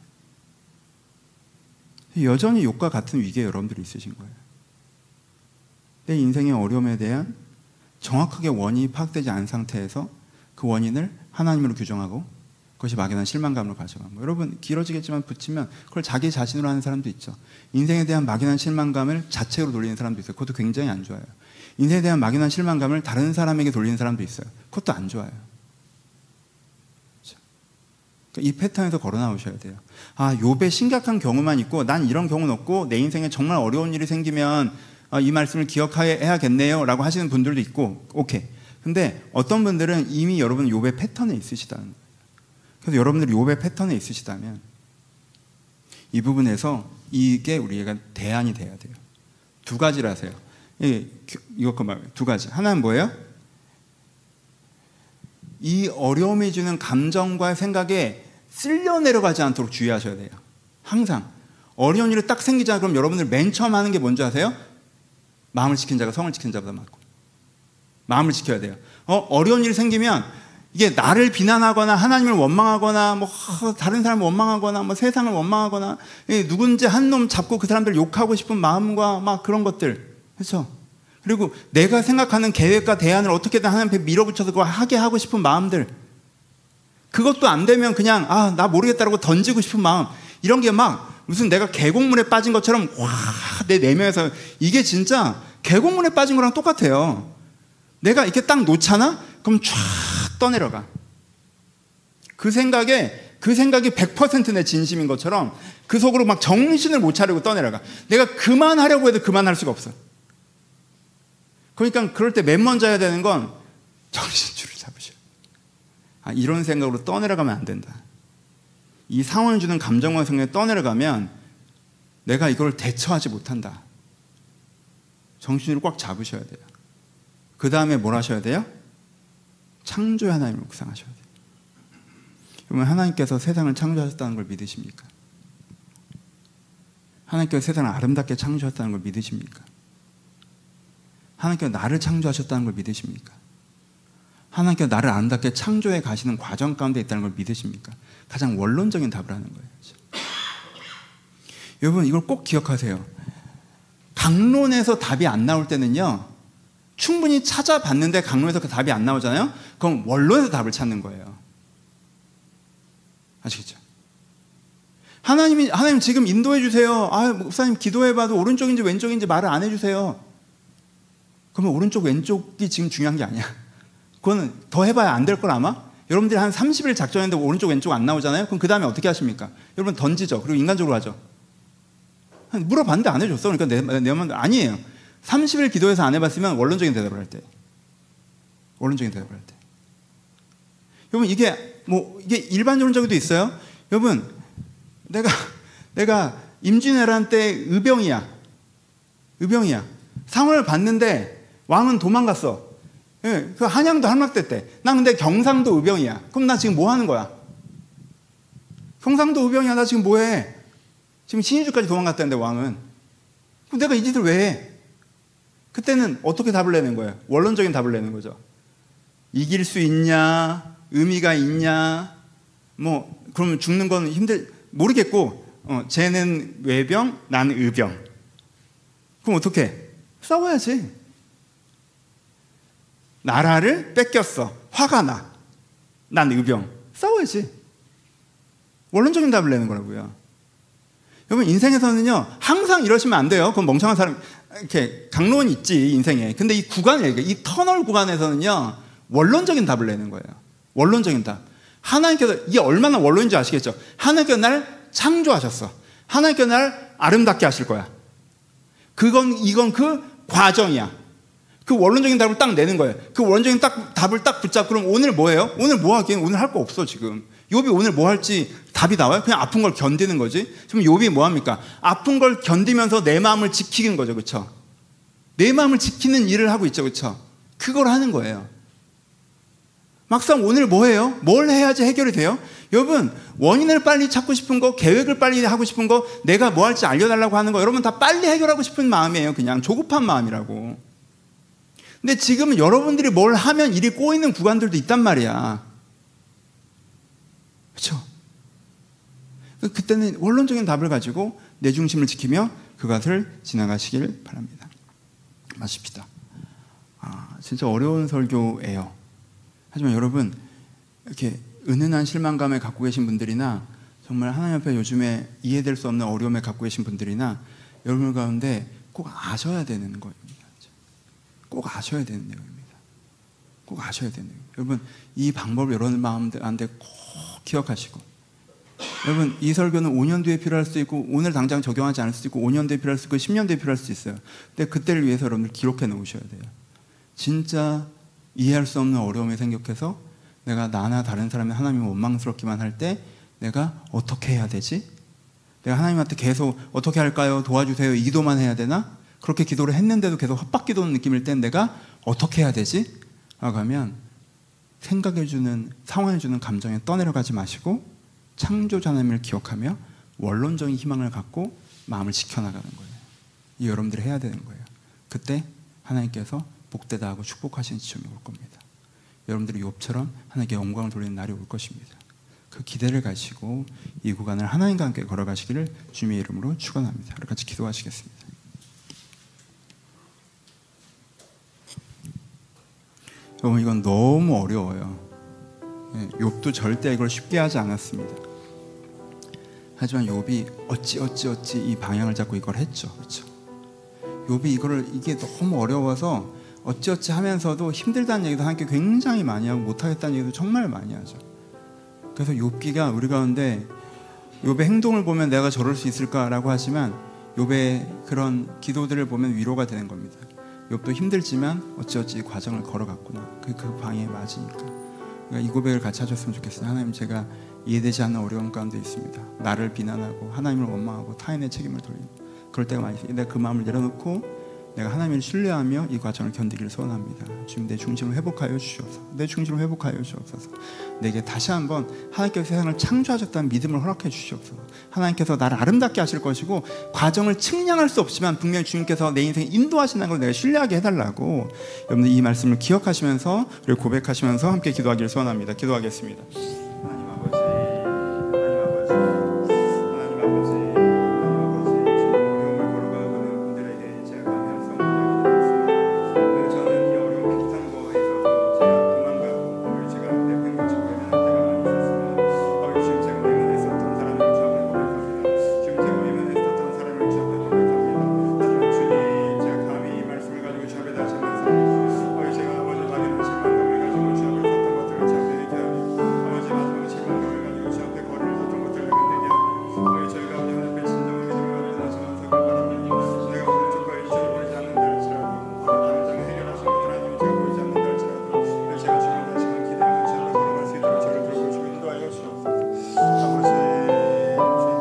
여전히 욥과 같은 위기에 여러분들이 있으신 거예요. 내 인생의 어려움에 대한 정확하게 원인이 파악되지 않은 상태에서 그 원인을 하나님으로 규정하고 그것이 막연한 실망감으로 가져가고, 여러분 길어지겠지만 붙이면 그걸 자기 자신으로 하는 사람도 있죠. 인생에 대한 막연한 실망감을 자책으로 돌리는 사람도 있어요. 그것도 굉장히 안 좋아요. 인생에 대한 막연한 실망감을 다른 사람에게 돌리는 사람도 있어요. 그것도 안 좋아요. 그렇죠? 이 패턴에서 걸어 나오셔야 돼요. 욥의 심각한 경우만 있고 난 이런 경우는 없고 내 인생에 정말 어려운 일이 생기면 이 말씀을 기억해야겠네요 라고 하시는 분들도 있고, 오케이. 근데 어떤 분들은 이미 여러분 욥의 패턴에 있으시다는 거예요. 그래서 여러분들이 욥의 패턴에 있으시다면 이 부분에서 이게 우리가 대안이 돼야 돼요. 두 가지를 하세요. 이것과 말고 두 가지. 하나는 뭐예요? 이 어려움이 주는 감정과 생각에 쓸려 내려가지 않도록 주의하셔야 돼요. 항상 어려운 일이 딱 생기자 그럼 여러분들 맨 처음 하는 게 뭔지 아세요? 마음을 지킨 자가 성을 지킨 자보다 많고, 마음을 지켜야 돼요. 어려운 일이 생기면 이게 나를 비난하거나 하나님을 원망하거나 뭐 다른 사람을 원망하거나 뭐 세상을 원망하거나 누군지 한 놈 잡고 그 사람들 욕하고 싶은 마음과 막 그런 것들, 그렇죠? 그리고 내가 생각하는 계획과 대안을 어떻게든 하나님 앞에 밀어붙여서 그거 하게 하고 싶은 마음들, 그것도 안 되면 그냥 나 모르겠다라고 던지고 싶은 마음, 이런 게 막 무슨 내가 계곡물에 빠진 것처럼 내 내면에서, 이게 진짜 계곡물에 빠진 거랑 똑같아요. 내가 이렇게 딱 놓잖아? 그럼 쫙 떠내려가. 그 생각이 100% 내 진심인 것처럼 그 속으로 막 정신을 못 차리고 떠내려가. 내가 그만하려고 해도 그만할 수가 없어. 그러니까 그럴 때 맨 먼저 해야 되는 건 정신줄을 잡으셔. 이런 생각으로 떠내려가면 안 된다. 이 상황을 주는 감정과 생각에 떠내려가면 내가 이걸 대처하지 못한다. 정신줄을 꽉 잡으셔야 돼요. 그 다음에 뭘 하셔야 돼요? 창조의 하나님을 묵상하셔야 돼요. 그러면 하나님께서 세상을 창조하셨다는 걸 믿으십니까? 하나님께서 세상을 아름답게 창조하셨다는 걸 믿으십니까? 하나님께서 나를 창조하셨다는 걸 믿으십니까? 하나님께서 나를 아름답게 창조해 가시는 과정 가운데 있다는 걸 믿으십니까? 가장 원론적인 답을 하는 거예요. 여러분 이걸 꼭 기억하세요. 강론에서 답이 안 나올 때는요, 충분히 찾아봤는데 강론에서 그 답이 안 나오잖아요. 그럼 원론에서 답을 찾는 거예요. 아시겠죠? 하나님 지금 인도해 주세요. 목사님 기도해봐도 오른쪽인지 왼쪽인지 말을 안 해주세요. 그러면 오른쪽 왼쪽이 지금 중요한 게 아니야. 그거는 더 해봐야 안 될 걸 아마? 여러분들이 한 30일 작정했는데 오른쪽 왼쪽 안 나오잖아요. 그럼 그 다음에 어떻게 하십니까? 여러분 던지죠. 그리고 인간적으로 하죠. 물어봤는데 안 해줬어. 그러니까 내 맘대로 아니에요. 30일 기도해서 안 해봤으면 원론적인 대답을 할 때. 원론적인 대답을 할 때. 여러분 이게 일반적으로도 있어요. 여러분 내가 임진왜란 때 의병이야. 상을 봤는데 왕은 도망갔어. 예, 그 한양도 함락됐대. 나 근데 경상도 의병이야. 그럼 나 지금 뭐 하는 거야? 경상도 의병이야. 나 지금 뭐 해? 지금 신의주까지 도망갔다는데 왕은. 그럼 내가 이 짓을 왜 해? 그때는 어떻게 답을 내는 거예요? 원론적인 답을 내는 거죠. 이길 수 있냐? 의미가 있냐? 그러면 죽는 건 모르겠고, 쟤는 외병, 난 의병. 그럼 어떻게? 싸워야지. 나라를 뺏겼어. 화가 나. 난 의병. 싸워야지. 원론적인 답을 내는 거라고요. 여러분 인생에서는요 항상 이러시면 안 돼요. 그건 멍청한 사람. 이렇게 강론이 있지 인생에. 근데 이 터널 구간에서는요 원론적인 답을 내는 거예요. 원론적인 답. 하나님께서 이게 얼마나 원론인지 아시겠죠? 하나님께서 날 창조하셨어. 하나님께서 날 아름답게 하실 거야. 이건 그 과정이야. 그 원론적인 답을 딱 내는 거예요. 그 원론적인 답을 딱 붙잡고 그럼 오늘 뭐예요? 오늘 뭐 하긴? 오늘 할 거 없어 지금. 욥이 오늘 뭐 할지 답이 나와요? 그냥 아픈 걸 견디는 거지. 지금 욥이 뭐 합니까? 아픈 걸 견디면서 내 마음을 지키는 거죠. 그렇죠? 내 마음을 지키는 일을 하고 있죠. 그렇죠? 그걸 하는 거예요. 막상 오늘 뭐 해요? 뭘 해야지 해결이 돼요? 여러분 원인을 빨리 찾고 싶은 거, 계획을 빨리 하고 싶은 거, 내가 뭐 할지 알려달라고 하는 거 여러분 다 빨리 해결하고 싶은 마음이에요. 그냥 조급한 마음이라고. 근데 지금은 여러분들이 뭘 하면 일이 꼬이는 구간들도 있단 말이야. 그렇죠? 그때는 원론적인 답을 가지고 내 중심을 지키며 그것을 지나가시길 바랍니다. 마십시다. 진짜 어려운 설교예요. 하지만 여러분 이렇게 은은한 실망감에 갖고 계신 분들이나 정말 하나님 앞에 요즘에 이해될 수 없는 어려움에 갖고 계신 분들이나 여러분 가운데 꼭 아셔야 되는 거입니다. 꼭 아셔야 되는 내용입니다. 꼭 아셔야 되는 내용. 여러분 이 방법을 여러분 마음한테 꼭 기억하시고, 여러분 이 설교는 5년 뒤에 필요할 수도 있고 오늘 당장 적용하지 않을 수도 있고 5년 뒤에 필요할 수도 있고 10년 뒤에 필요할 수도 있어요. 근데 그때를 위해서 여러분들 기록해 놓으셔야 돼요. 진짜 이해할 수 없는 어려움이 생겨서 내가 나나 다른 사람이 하나님을 원망스럽기만 할 때 내가 어떻게 해야 되지? 내가 하나님한테 계속 어떻게 할까요? 도와주세요. 이 기도만 해야 되나? 그렇게 기도를 했는데도 계속 헛박기도는 느낌일 땐 내가 어떻게 해야 되지? 라고 하면 생각해주는, 상황해주는 감정에 떠내려가지 마시고 창조자 하나님을 기억하며 원론적인 희망을 갖고 마음을 지켜나가는 거예요. 이 여러분들이 해야 되는 거예요. 그때 하나님께서 복되다 하고 축복하시는 시점이 올 겁니다. 여러분들이 욥처럼 하나님께 영광을 돌리는 날이 올 것입니다. 그 기대를 가지고 이 구간을 하나님과 함께 걸어가시기를 주님의 이름으로 축원합니다. 우리 같이 기도하시겠습니다. 여러분 이건 너무 어려워요. 욥도 절대 이걸 쉽게 하지 않았습니다. 하지만 욥이 어찌 이 방향을 잡고 이걸 했죠. 그렇죠? 욥이 이게 너무 어려워서 어찌 하면서도 힘들다는 얘기도 함께 굉장히 많이 하고 못하겠다는 얘기도 정말 많이 하죠. 그래서 욥기가 우리 가운데 욥의 행동을 보면 내가 저럴 수 있을까라고 하지만 욥의 그런 기도들을 보면 위로가 되는 겁니다. 욥도 힘들지만 어찌 과정을 걸어갔구나. 그 방에 맞으니까. 그러니까 이 고백을 같이 하셨으면 좋겠어요. 하나님, 제가 이해되지 않는 어려움 가운데 있습니다. 나를 비난하고 하나님을 원망하고 타인의 책임을 돌리고 그럴 때가 많이 있어요. 내가 그 마음을 내려놓고 내가 하나님을 신뢰하며 이 과정을 견디기를 소원합니다. 주님, 내 중심을 회복하여 주시옵소서. 내 중심을 회복하여 주시옵소서. 내게 다시 한번 하나님께서 세상을 창조하셨다는 믿음을 허락해 주시옵소서. 하나님께서 나를 아름답게 하실 것이고 과정을 측량할 수 없지만 분명히 주님께서 내 인생을 인도하신다는 걸 내가 신뢰하게 해달라고, 여러분들 이 말씀을 기억하시면서 그리고 고백하시면서 함께 기도하기를 소원합니다. 기도하겠습니다. 하나님 아버지, 하나님 아버지, 하나님 아버지, 하나님 아버지, 지금 어려움을 걸어가는 분들에게 제가 감사할 수 없는 이야기를 드렸습니다. 저는 이 어려움을 기타는 거에 있어서 제가 도망가고 제가 내팽개치고 외면할 때가 많이 있었습니다. 지금 제가 외면했었던 사람을 주 앞에 고백합니다. 지금 제가 외면했었던 사람을 주 앞에 고백합니다. 하지만 주님, 제가 감히 이 말씀을 가지고 주 앞에 다시 한번 서 제가 아버지 막연한 실망감을 가지고 주 앞에 섰던 것들을 주 앞에 얘기하며 아버지 마지막 실망감을 가지고 주 앞에 거리를 섰던 것들을 내게 저희가 하나님의 진정한 믿음을 가지고 다시 한번 서길 바랍니다. 내가 오른쪽과 왼쪽을 보이지 않는다 할지라도 당장 해결하신 것들 하나님이 제가 보이지 않는다 할지라도 제가 주님 다시 한번 기대하며 주 앞에 걸어갈 수 있도록 저를 돌보시고 인도하여 주옵소서. 아버지, 주님께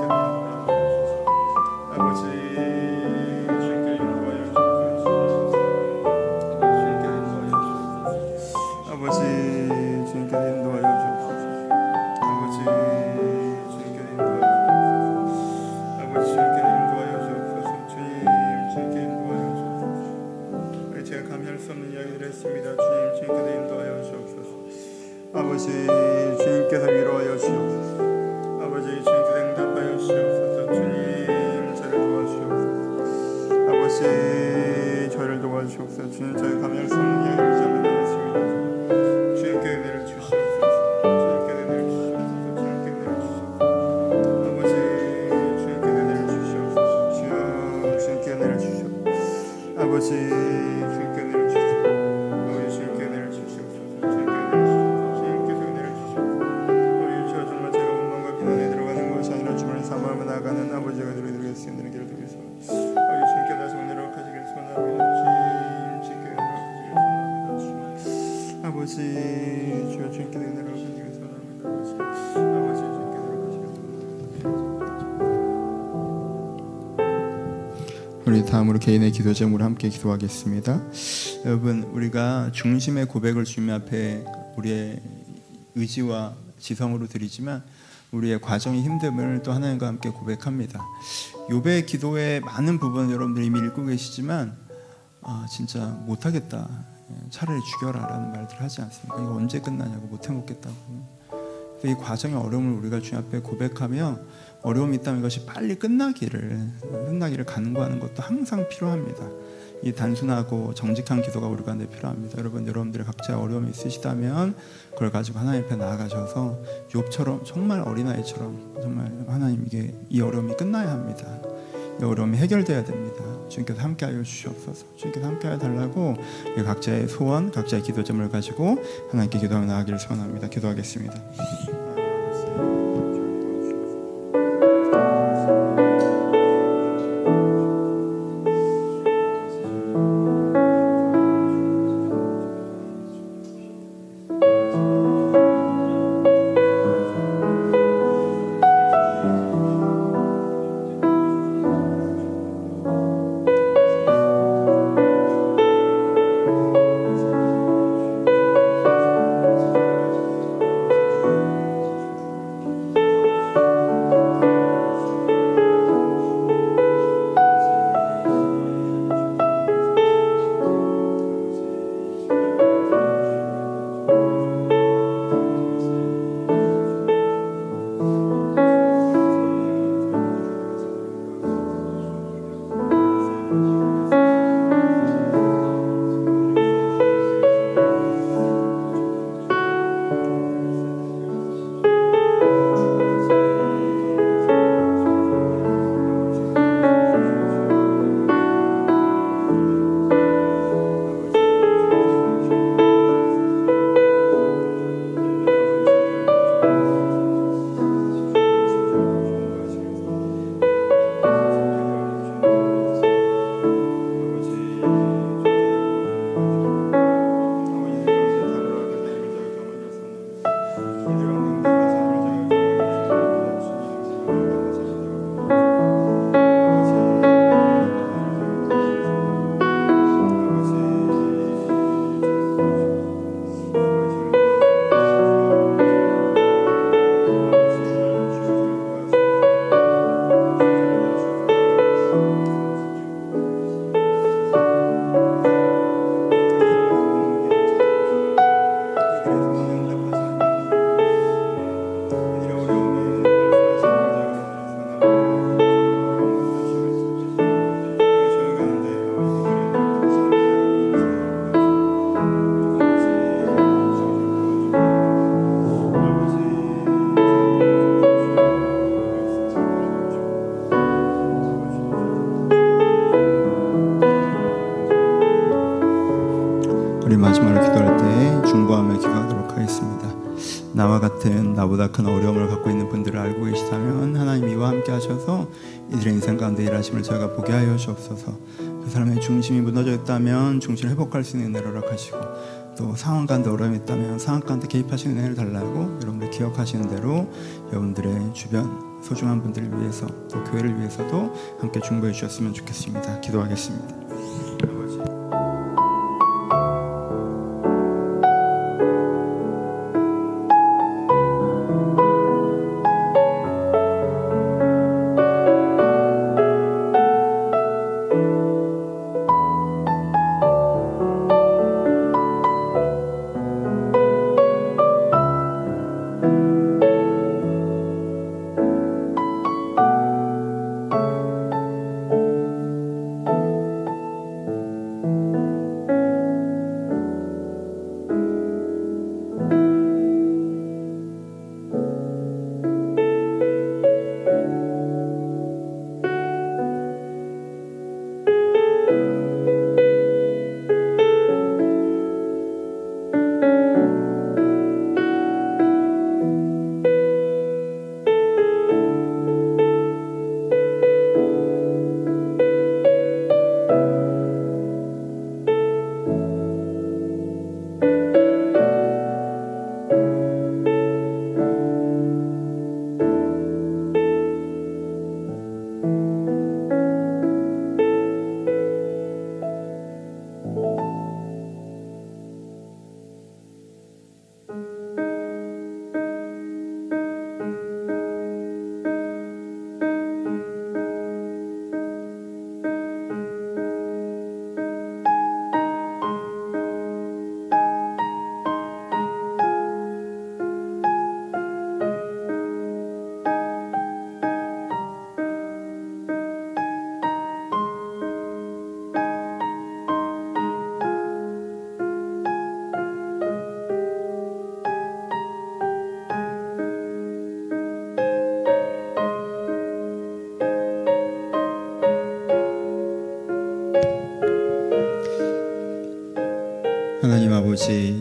아버지, 주님께 인도하여 주옵소서. 주님께 인도하여 주옵소서. 아버지, 주님께 인도하여 주옵소서. 아버지, 주님께 인도하여 주옵소서. 아버지, 주님께 인도하여 주옵소서. 주님, 주님께 인도하여 주옵소서. 제가 감히할 수 없는 이야기를 했습니다. 주님, 주님께서 인도하여 주옵소서. 아버지, 주님께서 위로하여 주옵소서. 아버지, 주님께서 응답하여 주옵소서. 주님, 저를 도와주옵소서. 아버지, 저를 도와주옵소서. 주님, 저희 감히할 수 없는 이야기를 전해드렸습니다. 주님께 은혜를 주시옵소서. 주님께 은혜를 주시옵소서. 주님께 은혜를 주시옵소서. 아버지, 주님께 은혜를 주시옵소서. 주여, 주님께 은혜를 주시옵소서. 아버지, 주님께 은혜를 주시옵소서. 아버지, 주님께 은혜를 주시옵소서. 주님께 은혜를 주시옵소서. 주님께서 은혜를 주시옵소서. 아버지, 주여, 정말 제가 원망과 비난에 들어가는 것이 아니라 주님을 사모하며 나아가는 아버지가 되도록 수 있는 길을 통해서 아버지, 주님께 다시 은혜를 허락하시길 소원합니다. 주님, 주님께 은혜를 허락하시길 소원합니다. 주님, 아버지, 주여, 주님께 은혜를 허락하시길 소원합니다. 아버지, 주님께 은혜를 허락하시길 소원합니다. 우리 다음으로 개인의 기도 제목으로 함께 기도하겠습니다. 여러분, 우리가 중심의 고백을 주님 앞에 우리의 의지와 지성으로 드리지만 우리의 과정의 힘듦을 또 하나님과 함께 고백합니다. 욥의 기도의 많은 부분 여러분들 이미 읽고 계시지만 진짜 못하겠다, 차라리 죽여라라는 말들 하지 않습니까? 이거 언제 끝나냐고, 못 해먹겠다고. 이 과정의 어려움을 우리가 주님 앞에 고백하며 어려움이 있다면 이것이 빨리 끝나기를 간구하는 것도 항상 필요합니다. 이 단순하고 정직한 기도가 우리 가운데 필요합니다. 여러분들의 각자 어려움이 있으시다면 그걸 가지고 하나님 앞에 나아가셔서 욥처럼 정말 어린아이처럼 정말 하나님, 이 어려움이 끝나야 합니다. 이 어려움이 해결돼야 됩니다. 주님께서 함께하여 주시옵소서. 주님께서 함께하여 달라고 각자의 소원, 각자의 기도 제목을 가지고 하나님께 기도하며 나아가기를 소원합니다. 기도하겠습니다. 기도하겠습니다. 나와 같은 나보다 큰 어려움을 갖고 있는 분들을 알고 계시다면 하나님 이와 함께 하셔서 이들의 인생 가운데 일하심을 저희가 보게 하여 주옵소서. 그 사람의 중심이 무너져 있다면 중심을 회복할 수 있는 은혜를 허락하시고, 또 상황 가운데 어려움이 있다면 상황 가운데 개입하시는 은혜를 달라고 여러분들 기억하시는 대로 여러분들의 주변 소중한 분들을 위해서 또 교회를 위해서도 함께 중보해 주셨으면 좋겠습니다. 기도하겠습니다. 하나님 아버지,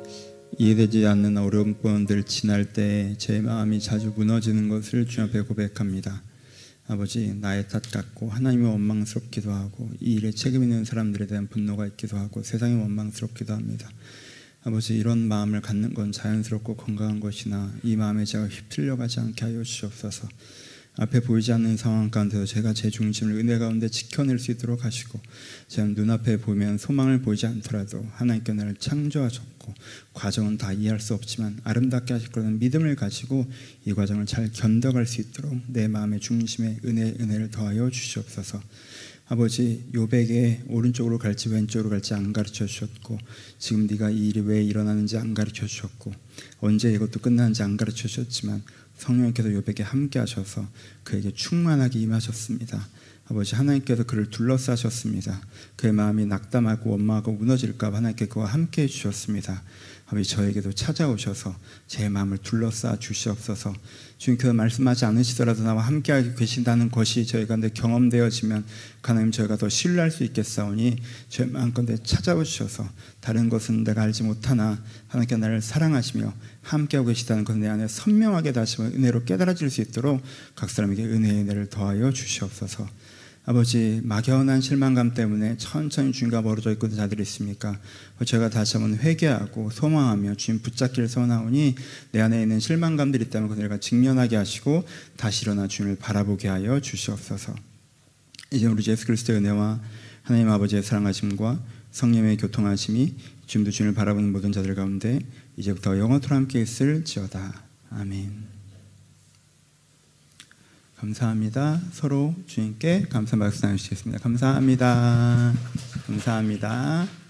이해되지 않는 어려운 부분들 지날 때 제 마음이 자주 무너지는 것을 주님 앞에 고백합니다. 아버지, 나의 탓 같고 하나님이 원망스럽기도 하고 이 일에 책임 있는 사람들에 대한 분노가 있기도 하고 세상이 원망스럽기도 합니다. 아버지, 이런 마음을 갖는 건 자연스럽고 건강한 것이나 이 마음에 제가 휩쓸려가지 않게 하여 주시옵소서. 앞에 보이지 않는 상황 가운데서 제가 제 중심을 은혜 가운데 지켜낼 수 있도록 하시고, 제가 눈앞에 보면 소망을 보이지 않더라도 하나님께 나를 창조하셨고 과정은 다 이해할 수 없지만 아름답게 하실 거라는 믿음을 가지고 이 과정을 잘 견뎌갈 수 있도록 내 마음의 중심에 은혜를 더하여 주시옵소서. 아버지, 욥에게 오른쪽으로 갈지 왼쪽으로 갈지 안 가르쳐 주셨고, 지금 네가 이 일이 왜 일어나는지 안 가르쳐 주셨고, 언제 이것도 끝나는지 안 가르쳐 주셨지만 성령님께서 욥에게 함께 하셔서 그에게 충만하게 임하셨습니다. 아버지, 하나님께서 그를 둘러싸셨습니다. 그의 마음이 낙담하고 원망하고 무너질까 봐 하나님께 그와 함께 해주셨습니다. 아버지, 저에게도 찾아오셔서 제 마음을 둘러싸 주시옵소서. 주님께서 말씀하지 않으시더라도 나와 함께하고 계신다는 것이 저희 가운데 경험되어지면 하나님, 저희가 더 신뢰할 수 있겠사오니 저희 마음 가운데 찾아오셔서 다른 것은 내가 알지 못하나 하나님께 나를 사랑하시며 함께하고 계시다는 것을 내 안에 선명하게 다시 은혜로 깨달아질 수 있도록 각 사람에게 은혜의 은혜를 더하여 주시옵소서. 아버지, 막연한 실망감 때문에 천천히 주님과 멀어져 있는 자들이 있습니까? 제가 다시 한번 회개하고 소망하며 주님 붙잡기를 소원하오니 내 안에 있는 실망감들이 있다면 그들과 직면하게 하시고 다시 일어나 주님을 바라보게 하여 주시옵소서. 이제 우리 예수 그리스도의 은혜와 하나님 아버지의 사랑하심과 성령의 교통하심이 지금도 주님을 바라보는 모든 자들 가운데 이제부터 영원토록 함께 있을지어다. 아멘. 감사합니다. 서로 주님께 감사 말씀 나누시겠습니다. 감사합니다. 감사합니다.